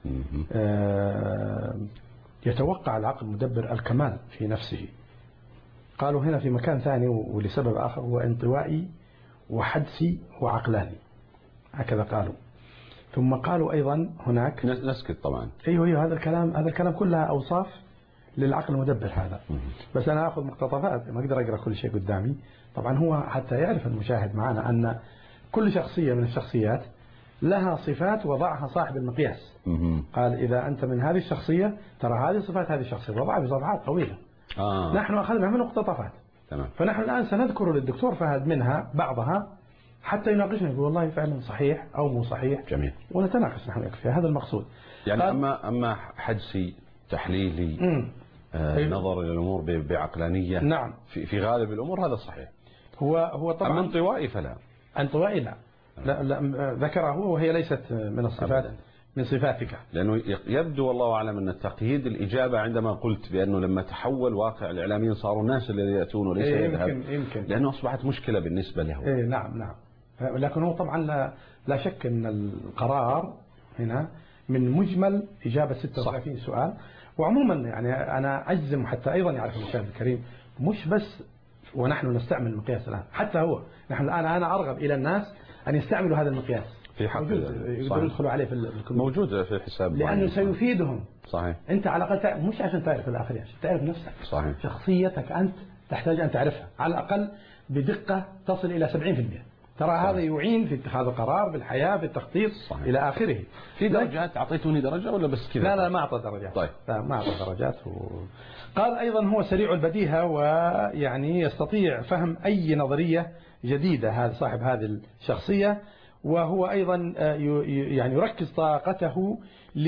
آه يتوقع العقل المدبر الكمال في نفسه. قالوا هنا في مكان ثاني ولسبب آخر هو انطوائي وحدسي وعقلاني، هكذا قالوا. ثم قالوا أيضا هناك نسكت طبعا. أيوه أيوه هذا الكلام هذا الكلام كلها أوصاف للعقل المدبر هذا. بس أنا أخذ مقتطفات، ما أقدر أقرأ كل شيء قدامي. طبعا هو حتى يعرف المشاهد معنا أن كل شخصية من الشخصيات لها صفات وضعها صاحب المقياس. قال إذا أنت من هذه الشخصية ترى هذه صفات هذه الشخصية، وضعها بصفحات طويلة. آه. نحن أخذنا من مقتطفات. تمام. فنحن الآن سنذكر للدكتور فهد منها بعضها حتى يناقشنا، يقول والله فعلا صحيح أو مو صحيح. جميل. ونتناقش نحن في هذا المقصود. يعني أما أما حدسي تحليلي آه أيوه. نظر إلى الأمور بعقلانية. نعم. في في غالب الأمور هذا صحيح. هو هو طبعا. أما انطوائي فلا. انطوائي لا. لا, لا ذكره هو وهي ليست من الصفات أبداً. من صفاتك. لأنه يبدو والله أعلم أن تقييد الإجابة عندما قلت بأنه لما تحول واقع الإعلاميين صاروا الناس الذين يأتون وليس إيه يذهب. يمكن يمكن. لأنه أصبحت مشكلة بالنسبة له. إيه نعم نعم. لكن هو طبعا لا, لا شك أن القرار هنا من مجمل إجابة ستة وثلاثين سؤال. وعموما يعني أنا أجزم حتى أيضا يعرف المشاهد الكريم مش بس ونحن نستعمل المقياس الآن، حتى هو نحن الآن أنا أرغب إلى الناس أن يستعملوا هذا المقياس. في حق يقدروا يدخلوا عليه في الكمبيوتر، موجود في الحساب لأنه سيفيدهم. صحيح. أنت على الأقل مش عشان تعرف الآخرين، عشان تعرف نفسك. صحيح. شخصيتك أنت تحتاج أن تعرفها على الأقل بدقة تصل إلى سبعين بالمئة. ترى صحيح. هذا يعين في اتخاذ القرار بالحياة في التخطيط صحيح. إلى آخره. في درجات أعطيتوني درجة ولا بس كذا؟ لا لا ما أعطى درجات. طيب. لا ما أعطى درجات. و... قال أيضا هو سريع البديهة ويعني يستطيع فهم أي نظرية جديدة، هذا صاحب هذه الشخصية. وهو أيضا يعني يركز طاقته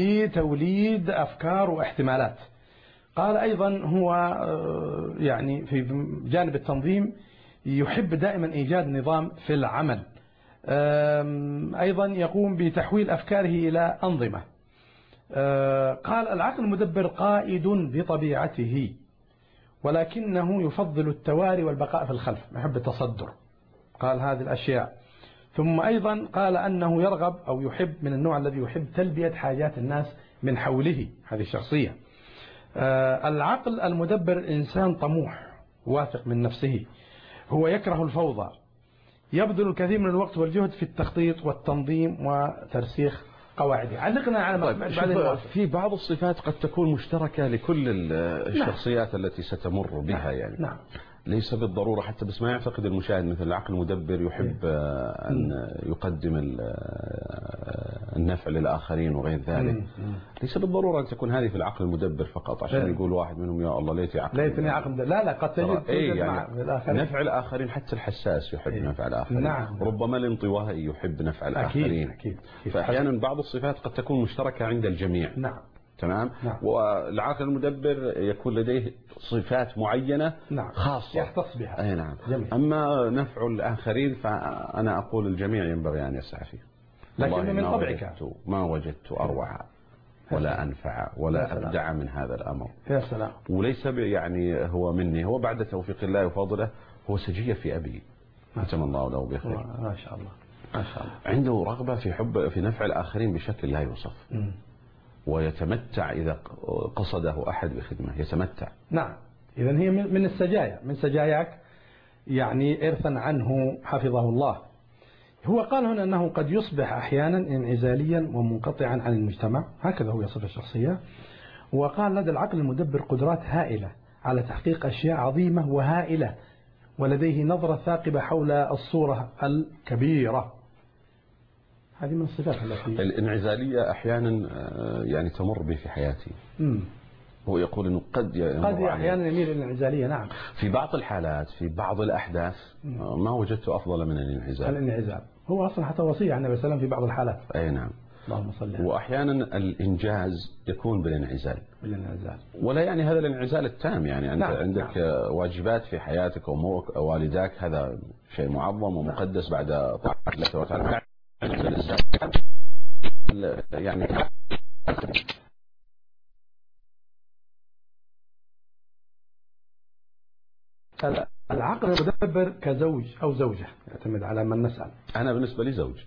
لتوليد أفكار واحتمالات. قال أيضا هو يعني في جانب التنظيم يحب دائما إيجاد نظام في العمل. أيضا يقوم بتحويل أفكاره إلى أنظمة. قال العقل المدبر قائد بطبيعته ولكنه يفضل التواري والبقاء في الخلف، يحب التصدر. قال هذه الأشياء. ثم أيضا قال أنه يرغب أو يحب من النوع الذي يحب تلبية حاجات الناس من حوله، هذه الشخصية. العقل المدبر إنسان طموح واثق من نفسه، هو يكره الفوضى، يبذل الكثير من الوقت والجهد في التخطيط والتنظيم وترسيخ قواعده. علقنا على طيب بعد في بعض الصفات قد تكون مشتركة لكل الشخصيات نعم. التي ستمر بها نعم. يعني نعم. ليس بالضرورة حتى، بس ما يعتقد المشاهد مثل العقل المدبر يحب أن يقدم النفع للآخرين وغير ذلك. ليس بالضرورة أن تكون هذه في العقل المدبر فقط عشان يقول واحد منهم يا الله ليتني عقل ليتني عقل مدبر. لا لا قد تجد إيه يعني نفع الآخرين، حتى الحساس يحب إيه؟ نفع الآخرين. نعم. ربما الانطوائي يحب نفع الآخرين. أكيد. أكيد. فأحيانا بعض الصفات قد تكون مشتركة عند الجميع. نعم. تمام. نعم. والعقل المدبر يكون لديه صفات معينة نعم. خاصة يختص بها. أي نعم. جميل. أما نفع الآخرين فأنا أقول الجميع ينبغي أن يسعى فيه، لكن من ما طبعك وجدت ما وجدت أروع ولا أنفع ولا أبدع من هذا الأمر. يا سلام. وليس يعني هو مني، هو بعد توفيق الله وفضله، هو سجية في أبي أتم الله له بخير. ما شاء الله ما شاء الله. عنده رغبة في حب في نفع الآخرين بشكل لا يوصف. م. ويتمتع إذا قصده أحد بخدمة يتمتع. نعم. إذن هي من السجايا، من سجاياك يعني إرثا عنه حفظه الله. هو قال هنا أنه قد يصبح أحيانا انعزاليا ومنقطعا عن المجتمع، هكذا هو يصف الشخصية. وقال لدى العقل المدبر قدرات هائلة على تحقيق أشياء عظيمة وهائلة، ولديه نظرة ثاقبة حول الصورة الكبيرة. هذه من الصفات التي الانعزالية أحيانا يعني تمر بي في حياتي. م. هو يقول أنه قد قد أحيانا يميل إلى الانعزالية. نعم. في بعض الحالات في بعض الأحداث ما وجدت أفضل من الانعزال. الانعزال هو أصلا حتى وصية عن النبي صلى الله عليه وسلم في بعض الحالات. أي نعم. اللهم صل عليه. وأحيانا الإنجاز يكون بالانعزال. بالانعزال. ولا يعني هذا الانعزال التام، يعني أنت نعم. عندك نعم. واجبات في حياتك ووالداك، هذا شيء معظم ومقدس بعد طاعة الله وتعالى. يعني العقل المدبر كزوج أو زوجة، يعتمد على من نسأل. أنا بالنسبة لي زوج.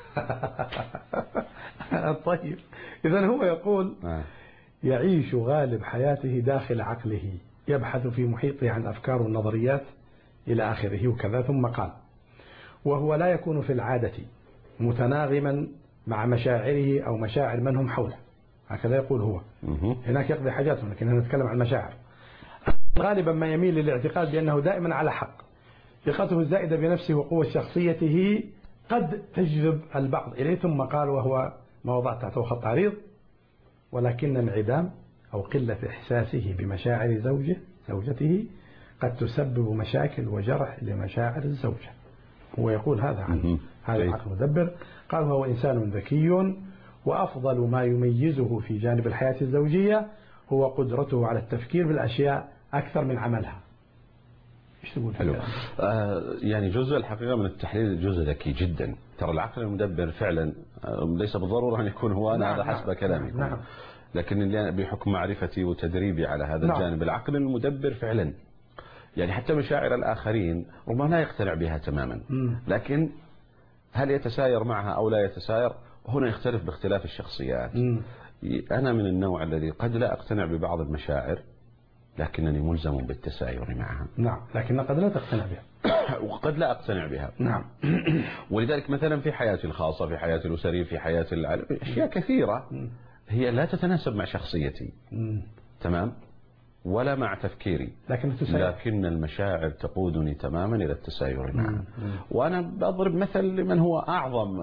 طيب. إذن هو يقول يعيش غالب حياته داخل عقله، يبحث في محيطه عن أفكار والنظريات إلى آخره وكذا. ثم قال وهو لا يكون في العادة متناغما مع مشاعره أو مشاعر من هم حوله، هكذا يقول هو. هناك يقضي حاجاتهم، لكن هنا نتكلم عن المشاعر. غالبا ما يميل للاعتقاد بأنه دائما على حق. ثقته الزائدة بنفسه وقوة شخصيته قد تجذب البعض إليه. ثم قال وهو ما وضعت تحته خط عريض ولكن انعدام أو قلة إحساسه بمشاعر زوجه زوجته قد تسبب مشاكل وجرح لمشاعر الزوجة. هو يقول هذا عن هذا العقل المدبر. قال هو إنسان ذكي، وأفضل ما يميزه في جانب الحياة الزوجية هو قدرته على التفكير بالأشياء أكثر من عملها. إيش تقول؟ حلو. آه يعني جزء الحقيقة من التحليل جزء ذكي جدا. ترى العقل المدبر فعلا آه ليس بالضرورة أن يكون هو أنا، هذا حسب كلامي. نعم. لكن بحكم معرفتي وتدريبي على هذا نعم. الجانب، العقل المدبر فعلا يعني حتى مشاعر الآخرين ربما لا يقتنع بها تماما، لكن هل يتساير معها أو لا يتساير هنا يختلف باختلاف الشخصيات. م. أنا من النوع الذي قد لا أقتنع ببعض المشاعر لكنني ملزم بالتساير معها. نعم. لكن قد لا تقتنع بها. وقد لا أقتنع بها. نعم. ولذلك مثلا في حياتي الخاصة، في حياتي الأسرية، في حياتي العالم، أشياء كثيرة هي لا تتناسب مع شخصيتي. م. تمام. ولا مع تفكيري، لكن, لكن المشاعر تقودني تماما إلى التساير معها. وأنا بضرب مثل لمن هو أعظم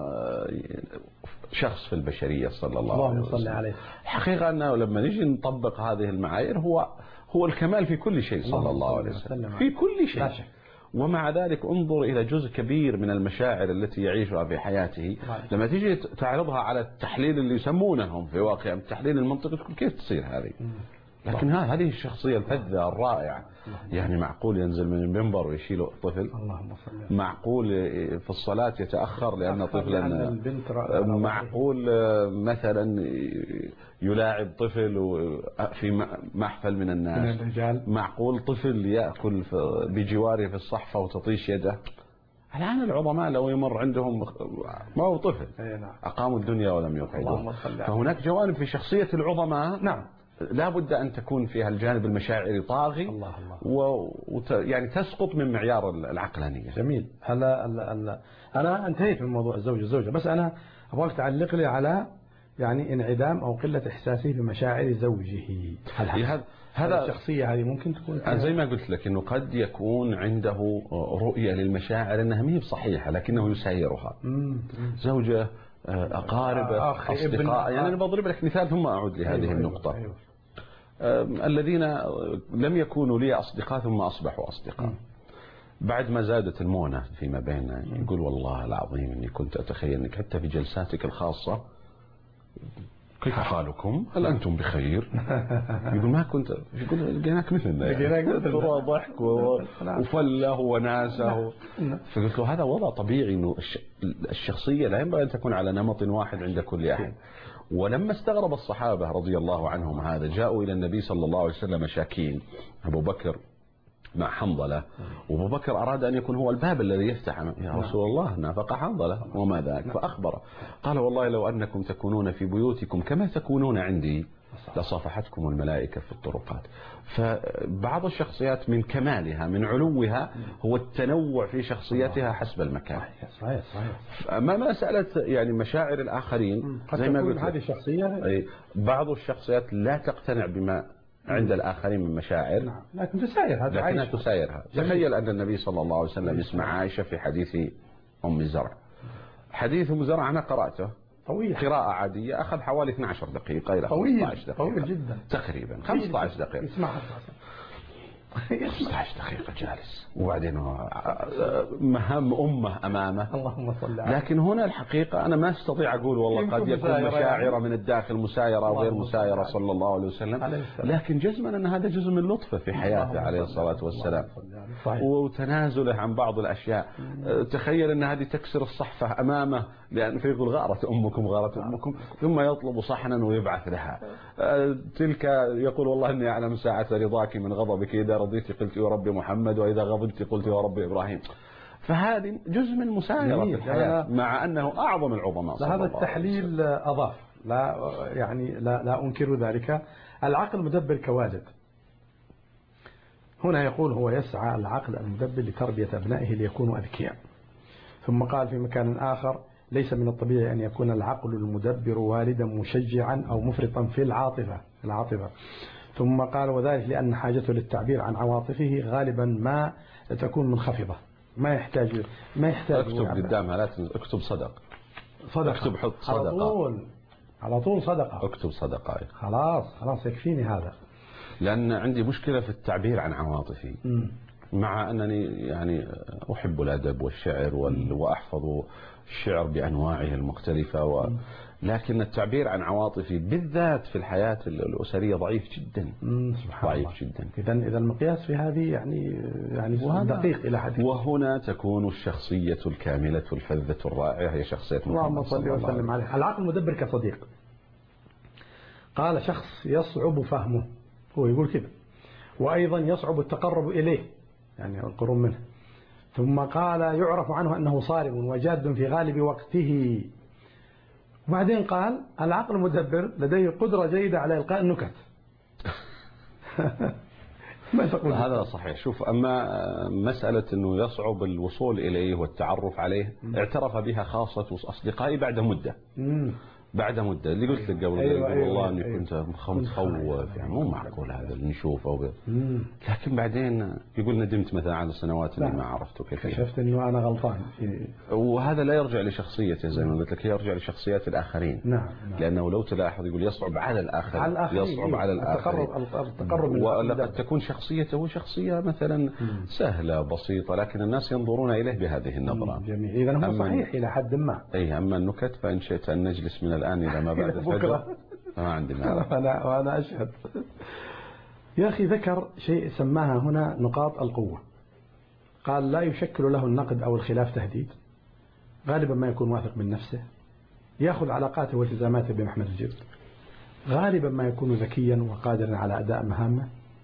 شخص في البشرية صلى الله عليه وسلم. عليه. حقيقة أنه لما نجي نطبق هذه المعايير هو هو الكمال في كل شيء صلى الله عليه وسلم، في كل شيء. لا شك. ومع ذلك انظر إلى جزء كبير من المشاعر التي يعيشها في حياته، لما تيجي تعرضها على التحليل اللي يسمونهم في واقع التحليل المنطقي تقول كيف تصير هذه؟ لكن هذه الشخصية الفذة الرائعة. يعني معقول ينزل من المنبر ويشيل طفل؟ اللهم صل. معقول في الصلاة يتأخر لأن طفلا؟ معقول مثلا يلاعب طفل في محفل من الناس؟ معقول طفل يأكل بجواره في الصحفة وتطيش يده؟ الآن العظماء لو يمر عندهم ما هو طفل أقاموا الدنيا ولم يقعدوا. فهناك جوانب في شخصية العظماء نعم لا بد أن تكون فيها الجانب المشاعري طاغي. الله الله. وت... يعني تسقط من معيار العقلانية. جميل. هلا هلا أنا انتهيت من موضوع الزوج الزوجة، بس أنا أبغاك تعلق لي على يعني انعدام أو قلة إحساسه بمشاعر زوجه. هذا هذا الشخصية هذه ممكن تكون زي ما قلت لك إنه قد يكون عنده رؤية للمشاعر أنها ما هي صحيحة لكنه يسيرها. مم. زوجة، أقارب، أصدقاء. يعني أنا بضرب لك مثال ثم أعود لهذه أيوة النقطة. أيوة. الذين لم يكونوا لي أصدقاء ثم أصبحوا أصدقاء بعد ما زادت المونة فيما بيننا. يقول والله العظيم إني كنت أتخيل أنك حتى في جلساتك الخاصة كيف حالكم؟ هل أنتم بخير؟ يقول ما كنت، يقول لقيناك مثلنا يعني. ترى ضحك وفله وناسه. فقلت له هذا وضع طبيعي إنه الشخصية لا ينبغي أن تكون على نمط واحد عند كل أحد. ولما استغرب الصحابة رضي الله عنهم هذا جاءوا إلى النبي صلى الله عليه وسلم شاكين، أبو بكر مع حنظلة، وأبو بكر أراد أن يكون هو الباب الذي يفتح، يا رسول الله نافق حنظلة وما ذاك، فأخبره قال والله لو أنكم تكونون في بيوتكم كما تكونون عندي لصافحتكم الملائكة في الطرقات. فبعض الشخصيات من كمالها من علوها هو التنوع في شخصيتها حسب المكان. صحيح صحيح. أما مسألة يعني مشاعر الآخرين زي ما قلت هذه الشخصية، بعض الشخصيات لا تقتنع بما عند الآخرين من مشاعر، نعم. لكن تسايرها، لكنها تسايرها. تخيل أن النبي صلى الله عليه وسلم يسمع عائشة في حديث أم الزرع. حديث أم الزرع أنا قرأته طويل، قراءة عادية أخذ حوالي اثنتي عشرة دقيقة إلى خمسة عشر دقيقة، طويل جدا تقريبا خمسة عشر دقيقة. اسمعها خمسة عشر دقيقة جالس، وبعدين مهام أمة أمامه. اللهم صل على. لكن هنا الحقيقة أنا ما استطيع أقول والله قد يكون مشاعر من الداخل مسايرة أو غير مسايرة صلى الله عليه وسلم، لكن جزما أن هذا جزء من لطفه في حياته عليه الصلاة والسلام، وتنازله عن بعض الأشياء. تخيل أن هذه تكسر الصحفة أمامه، لأن فيقول غارت أمكم غارت أمكم، ثم يطلب صحنا ويبعث لها. تلك يقول والله إني أعلم ساعة رضاك من غضبك، إذا رضيت قلت يا رب محمد، وإذا غضبت قلت يا رب إبراهيم. فهذه جزء من مسايرة في الحياة، مع أنه أعظم العظماء. هذا التحليل أضاف، لا يعني لا لا أنكر ذلك. العقل المدبر كوالد، هنا يقول هو يسعى العقل المدبر لتربية أبنائه ليكونوا أذكياء. ثم قال في مكان آخر ليس من الطبيعي أن يكون العقل المدبر والدا مشجعا أو مفرطا في العاطفة العاطفة ثم قال وذلك لأن حاجته للتعبير عن عواطفه غالبا ما تكون منخفضة، ما يحتاج ما يحتاج اكتب قدامها، لا اكتب صدق صدقة، اكتب حط صدقة على طول على طول صدقة، اكتب صدقة. خلاص خلاص يكفيني هذا، لأن عندي مشكلة في التعبير عن عواطفي. م. مع أنني يعني أحب الأدب والشعر وأحفظ الشعر بأنواعه المختلفة و... لكن التعبير عن عواطفي بالذات في الحياة الأسرية ضعيف جدا. ضعيف الله. جدا. إذا إذا المقياس في هذه يعني يعني دقيق إلى حد. وهنا تكون الشخصية الكاملة الفذة الرائعة هي شخصية محمد اللهم صل وسلم عليه. العقل المدبر كصديق، قال شخص يصعب فهمه، هو يقول كذا، وأيضا يصعب التقرب إليه يعني القرب منه. ثم قال يعرف عنه أنه صارم وجاد في غالب وقته. وبعدين قال العقل المدبر لديه قدرة جيدة على إلقاء النكت. ما تقول؟ هذا صحيح. شوف، أما مسألة أنه يصعب الوصول إليه والتعرف عليه اعترف بها خاصة أصدقائي بعد مدة. مم. بعد مدة اللي قلت لك قبل، أيوة والله أيوة أني أيوة كنت متخوف يعني مو معقول هذا اللي نشوفه وغير. لكن بعدين يقول ندمت مثلا على السنوات اللي ما عرفته كيف، كشفت أنه أنا غلطان. وهذا لا يرجع لشخصيته زي ما قلت لك، يرجع لشخصيات الآخرين. نعم. نعم. لأنه لو تلاحظ يقول يصعب على الآخرين، على الآخرين. يصعب على الآخرين التقرب، وقد تكون شخصيته شخصية مثلا سهلة بسيطة، لكن الناس ينظرون إليه بهذه النظرة. جميل. إذا هو صحيح إلى حد ما. أي أما النكت فإن شئت أن نجلس من الآن إلى ما بعد الفجر ما عندي مانع. أنا وأنا أشهد. يا أخي ذكر شيء سماها هنا نقاط القوة. قال لا يشكل له النقد أو الخلاف تهديد، غالبا ما يكون واثق من نفسه، يأخذ علاقاته والتزاماته بمحمل الجد، غالبا ما يكون ذكيا وقادرا على أداء مهامه،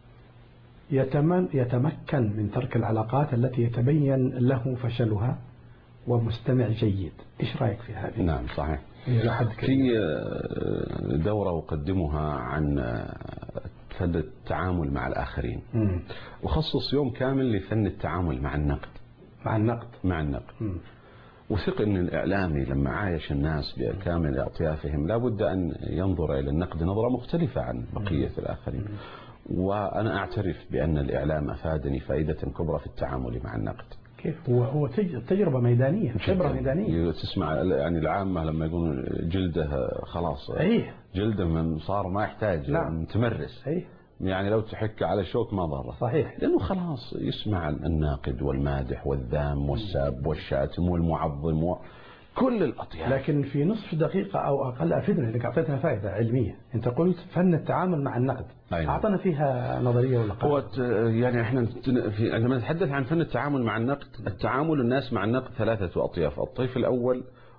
يتمكن من ترك العلاقات التي يتبين له فشلها، ومستمع جيد. إيش رأيك في هذه؟ نعم صحيح. في دورة أقدمها عن فن التعامل مع الآخرين، م. وخصص يوم كامل لفن التعامل مع النقد. مع النقد مع النقد م. وثق أن الإعلامي لما عايش الناس بكامل أطيافهم لابد أن ينظر إلى النقد نظرة مختلفة عن بقية م. الآخرين. م. وأنا أعترف بأن الإعلام أفادني فائدة كبرى في التعامل مع النقد. كيف؟ هو هو تجربة ميدانية، خبرة ميدانية. تسمع يعني العامة لما يقولون جلده خلاص، أيه. جلده من صار ما يحتاج نعم. تمرس، أيه. يعني لو تحك على شوك ما ضره. صحيح. لأنه خلاص يسمع الناقد والمادح والذام والساب والشاتم والمعظم وكل الأطياف. لكن في نصف دقيقة أو أقل أفيدنا، لك أعطيتنا فائدة علمية. أنت قلت فن التعامل مع النقد، أعطنا فيها نظرية ولا هو يعني إحنا في عندما نتحدث عن فن التعامل مع النقد، التعامل الناس مع النقد ثلاثة أطياف. الطيف الأول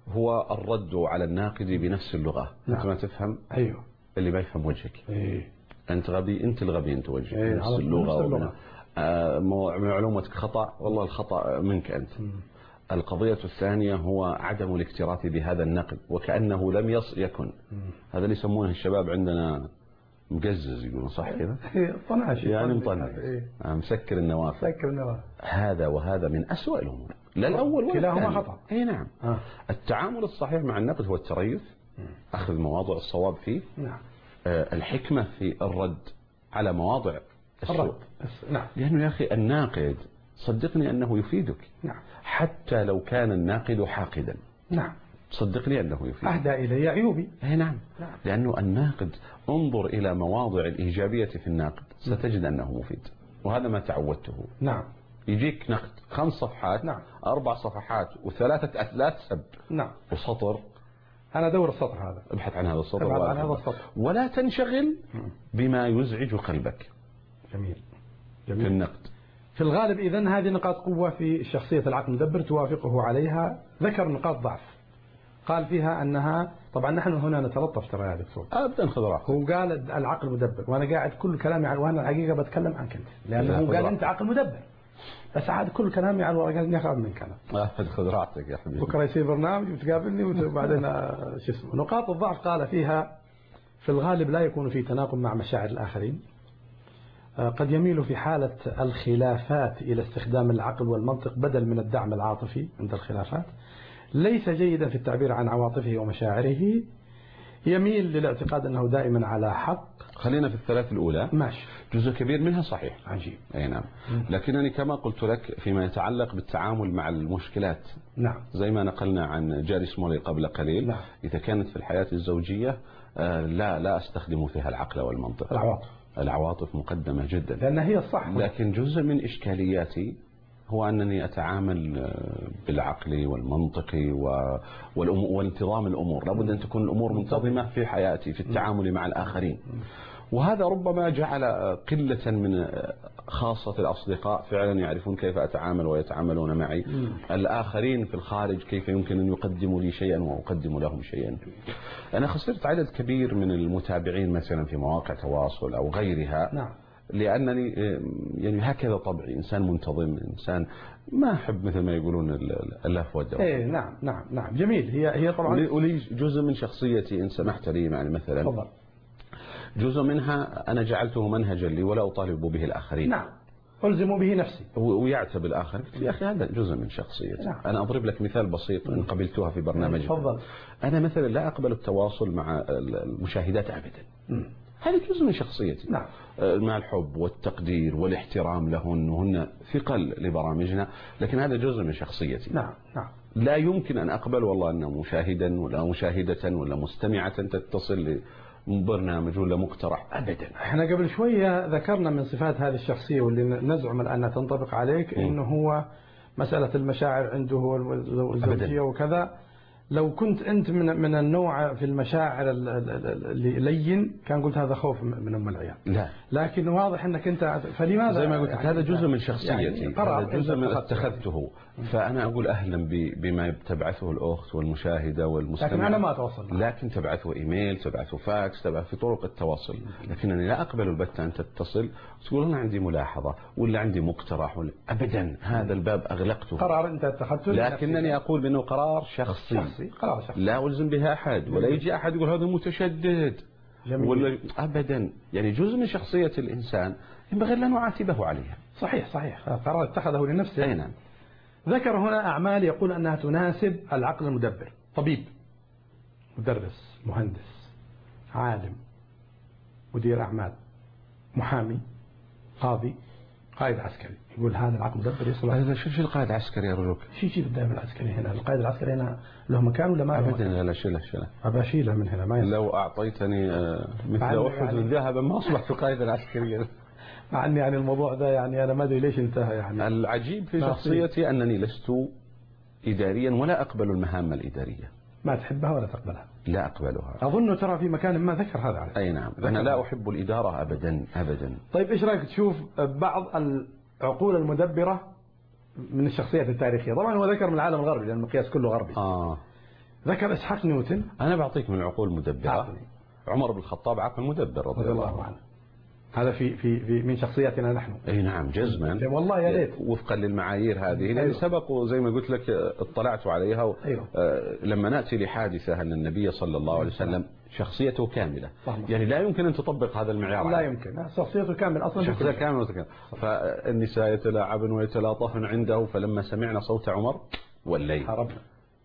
هو الرد على الناقد بنفس اللغة. نعم. أنت ما تفهم أيوه اللي ما يفهم وجهك. إيه. أنت غبي، أنت الغبي، أنت وجهك. إيه. نفس اللغة, نفس اللغة. آه معلومتك خطأ، والله الخطأ منك أنت. م. القضية الثانية هو عدم الاكتراث بهذا النقد وكأنه لم يص يكن. م. هذا اللي يسمونه الشباب عندنا مقزز، يقولون صح كذا؟ طناش يعني مطنش. إيه. مسكر النوافذ. مسكر النوافذ. هذا وهذا من أسوأ الأمور، لا الأول ولا كلاهما خطأ. أي نعم. آه. التعامل الصحيح مع النقد هو التريث، أخذ مواضع الصواب فيه. نعم. آه الحكمة في الرد على مواضع السوء. نعم. لأنه يا أخي الناقد صدقني أنه يفيدك. نعم. حتى لو كان الناقد حاقدا. نعم. صدقني أنه يفيدك. أهدى إلي عيوبي. أي نعم. نعم. لأنه الناقد انظر إلى مواضع الإيجابية في الناقد ستجد أنه مفيد، وهذا ما تعودته. نعم. يجيك نقد خمس صفحات. نعم. أربع صفحات وثلاثة أثلاث سب. نعم. وسطر. أنا دور السطر هذا. ابحث عن هذا السطر. ابحث عن هذا السطر. ولا تنشغل بما يزعج قلبك. جميل. جميل. في النقد. في الغالب إذن هذه نقاط قوة في شخصية العقل المدبر توافقه عليها. ذكر نقاط ضعف قال فيها أنها، طبعا نحن هنا نتلطف ترى يا دكتور. أبدا خذ راحتك. هو قال العقل المدبر وأنا قاعد كل كلامي عن، وأنا الحقيقة بتكلم عنك أنت، لأنه هو قال أنت عقل مدبر، بس عاد كل كلامي عن ورقة ياخذ من كلام. خذ راحتك يا حبيبي. بكرة يصير برنامج وتقابلني وبعدين شو اسمه. نقاط الضعف قال فيها في الغالب لا يكون في تناقض مع مشاعر الآخرين، قد يميل في حالة الخلافات إلى استخدام العقل والمنطق بدل من الدعم العاطفي عند الخلافات، ليس جيدا في التعبير عن عواطفه ومشاعره، يميل للاعتقاد أنه دائما على حق. خلينا في الثلاث الأولى. ماشي. جزء كبير منها صحيح. عجيب. أي نعم. لكنني كما قلت لك فيما يتعلق بالتعامل مع المشكلات، نعم، زي ما نقلنا عن جاري سمولي قبل قليل، نعم، إذا كانت في الحياة الزوجية لا لا أستخدم فيها العقل والمنطق. العواطف. العواطف مقدمة جدا لأن هي الصح. لكن جزء من إشكالياتي هو أنني أتعامل بالعقل والمنطق وانتظام الأمور. لابد أن تكون الأمور منتظمة في حياتي في التعامل مع الآخرين، وهذا ربما جعل قلة من خاصة الأصدقاء فعلا يعرفون كيف أتعامل ويتعاملون معي. م. الآخرين في الخارج كيف يمكن أن يقدموا لي شيئا وأقدم لهم شيئا. أنا خسرت عدد كبير من المتابعين مثلا في مواقع تواصل أو غيرها. نعم. لأنني يعني هكذا طبعي، إنسان منتظم، إنسان ما أحب مثل ما يقولون اللف والدوام. إيه نعم نعم نعم جميل. هي هي طبعا ولي جزء من شخصيتي إن سمحت لي يعني مثلا. تفضل. جزء منها أنا جعلته منهجا لي ولا أطالب به الآخرين. نعم. ألزم به نفسي. ويعتب الآخر. يا أخي هذا جزء من شخصيتي. نعم. أنا أضرب لك مثال بسيط إن قبلتها في برنامجك. تفضل. أنا مثلا لا أقبل التواصل مع المشاهدات أبدا. م. هذا جزء من شخصيتي. نعم. مع الحب والتقدير والاحترام لهن، وهن ثقل لبرامجنا، لكن هذا جزء من شخصيتي. نعم نعم. لا يمكن أن أقبل والله أن مشاهدا ولا مشاهدة ولا مستمعة تتصل برنامج ولا مقترح أبدا. احنا قبل شوية ذكرنا من صفات هذه الشخصية واللي نزعم أنها تنطبق عليك، م. إنه هو مسألة المشاعر عنده والزوجية وكذا. لو كنت أنت من من النوع في المشاعر اللي لين كان قلت هذا خوف من أم العيال. لا. لكن واضح أنك أنت، فلماذا زي ما قلت يعني هذا جزء من شخصيتي، يعني هذا جزء من اتخذته. فأنا أقول أهلا بما تبعثه الأخت والمشاهدة والمستمع، لكن أنا ما أتواصل. لكن تبعثه إيميل، تبعثه فاكس، تبعثه في طرق التواصل، لكنني لا أقبل البتة أن تتصل تقول أنا عندي ملاحظة ولا عندي مقترح ولا أبدا. هذا الباب أغلقته. قرار أنت اتخذته، لكنني أقول بأنه قرار شخصي. شخصي. قرار شخصي. لا ألزم بها أحد، ولا يجي أحد يقول هذا متشدد. جميل. ولا أبدا. يعني جزء من شخصية الإنسان ينبغي لا نعاتبه عليها. صحيح صحيح. قرار اتخذه لنفسه. أي نعم. ذكر هنا أعمال يقول أنها تناسب العقل المدبر: طبيب، مدرس، مهندس، عالم، مدير أعمال، محامي، قاضي، قائد عسكري. يقول هذا العقل المدبر يصل. هذا شو شو القائد العسكري أرجوك؟ شو يجيب الدائم العسكري هنا؟ القائد العسكري هنا له مكان ولا ما له مكان؟ أبدا. لا شيله شيله. أبى أشيله من هنا ما يصير. لو أعطيتني مثل أحد ذهبا ما أصبحت القائد العسكري. مع أني يعني الموضوع ده يعني أنا ما أدري ليش انتهى. يعني العجيب في شخصيتي أنني لست إداريا ولا أقبل المهام الإدارية. ما تحبها ولا تقبلها؟ لا أقبلها. أظن ترى في مكان ما ذكر هذا عليه. أي نعم. أنا لا أحب الإدارة أبدا أبدا. طيب إيش رأيك تشوف بعض العقول المدبرة من الشخصيات التاريخية؟ طبعا هو ذكر من العالم الغربي لأن المقياس كله غربي. آه. ذكر إسحاق نيوتن. أنا بعطيك من العقول المدبرة. عمر بن الخطاب عقل مدبر رضي الله عنه. هذا في في في من شخصياتنا نحن. اي نعم جزما والله يا ريت وفقا للمعايير هذه لأن أيوة. سبق زي ما قلت لك اطلعت عليها و... أيوة. لما نأتي لحادثة أن النبي صلى الله عليه وسلم شخصيته كاملة يعني لا يمكن أن تطبق هذا المعيار. لا يمكن شخصيته كاملة أصلا. شخصيته كاملة. فالنساء يتلاعبن ويتلاطفن عنده فلما سمعنا صوت عمر ولينا هربنا.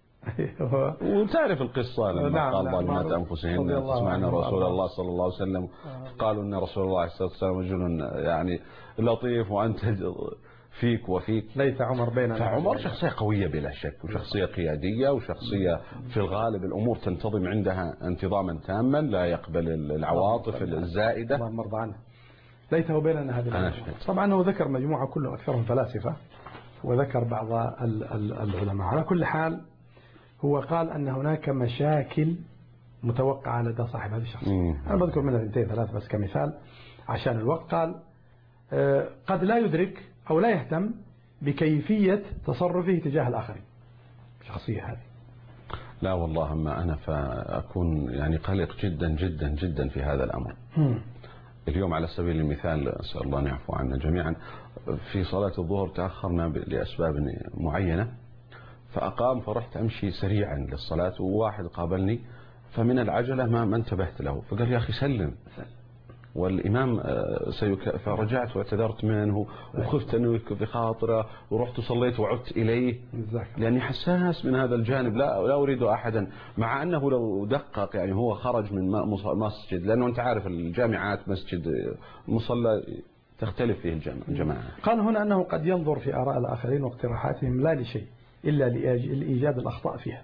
وتعرف القصة لما نعم قال نعم ظالمات أنفسهن تسمعنا رسول الله صلى الله عليه وسلم قالوا أن رسول الله صلى الله عليه وسلم رجل يعني لطيف وأنت فيك وفيك. ليس عمر بيننا. فعمر شخصية قوية بلا شك وشخصية قيادية وشخصية في الغالب الأمور تنتظم عندها انتظاما تاما لا يقبل العواطف الزائدة. الله مرضى عنه. ليته بيننا هذه. طبعا هو ذكر مجموعة كلهم أكثرهم فلاسفة وذكر بعض العلماء. على كل حال هو قال أن هناك مشاكل متوقعة لدى صاحب هذه الشخصية. أنا بذكر منها اثنتين ثلاثة بس كمثال عشان الوقت. قال قد لا يدرك أو لا يهتم بكيفية تصرفه تجاه الآخرين. شخصية هذه. لا والله أما أنا فأكون يعني قلق جدا جدا جدا في هذا الأمر. اليوم على سبيل المثال أسأل الله أن يعفو عنا جميعا في صلاة الظهر تأخرنا لأسباب معينة فأقام فرحت أمشي سريعا للصلاة وواحد قابلني فمن العجلة ما ما انتبهت له فقال يا أخي سلم والإمام سيك... فرجعت واعتذرت منه وخفت أنه يكفي خاطره ورحت وصليت وعدت إليه لأني حساس من هذا الجانب لا لا أريد أحدا مع أنه لو دقق يعني هو خرج من مسجد لأنه أنت عارف الجامعات مسجد مصلى تختلف فيه الجماعة. قال هنا أنه قد ينظر في آراء الآخرين واقتراحاتهم لا لشيء إلا لإيجاد الأخطاء فيها.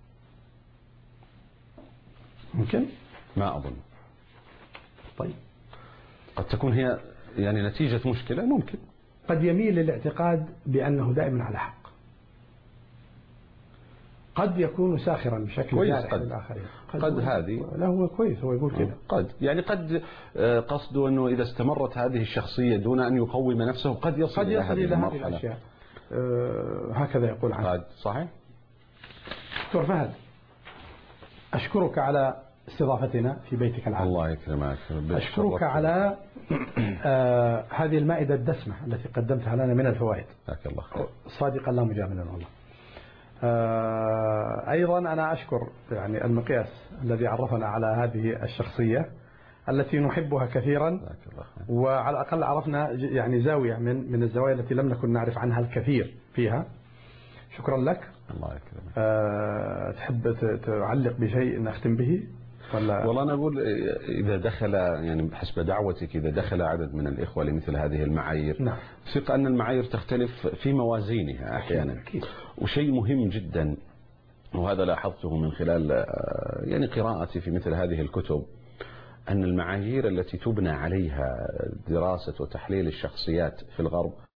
ممكن؟ ما أظن. طيب. قد تكون هي يعني نتيجة مشكلة ممكن. قد يميل للاعتقاد بأنه دائما على حق. قد يكون ساخرا بشكل جارح للآخرين. قد, قد هذه. لا هو كويس هو يقول كذا. قد يعني قد قصده أنه إذا استمرت هذه الشخصية دون أن يقوم نفسه قد يصل, قد يصل إلى هذه الأشياء. أه هكذا يقول عنه. قد صحيح. دكتور فهد أشكرك على استضافتنا في بيتك العام. الله يكرمك. أشكرك على آه هذه المائدة الدسمة التي قدمتها لنا من الفوائد. جزاك الله خير. صادقا لا مجاملا والله. آه أيضا أنا أشكر يعني المقياس الذي عرفنا على هذه الشخصية التي نحبها كثيرا وعلى الأقل عرفنا يعني زاوية من من الزوايا التي لم نكن نعرف عنها الكثير فيها. شكرا لك. الله يكرمك. أه تحب تعلق بشيء نختم به ولا؟ والله أنا أقول إذا دخل يعني بحسب دعوتك إذا دخل عدد من الإخوة لمثل هذه المعايير نعم. ثق أن المعايير تختلف في موازينها أحيانا أكيد. وشيء مهم جدا وهذا لاحظته من خلال يعني قراءتي في مثل هذه الكتب أن المعايير التي تبنى عليها دراسة وتحليل الشخصيات في الغرب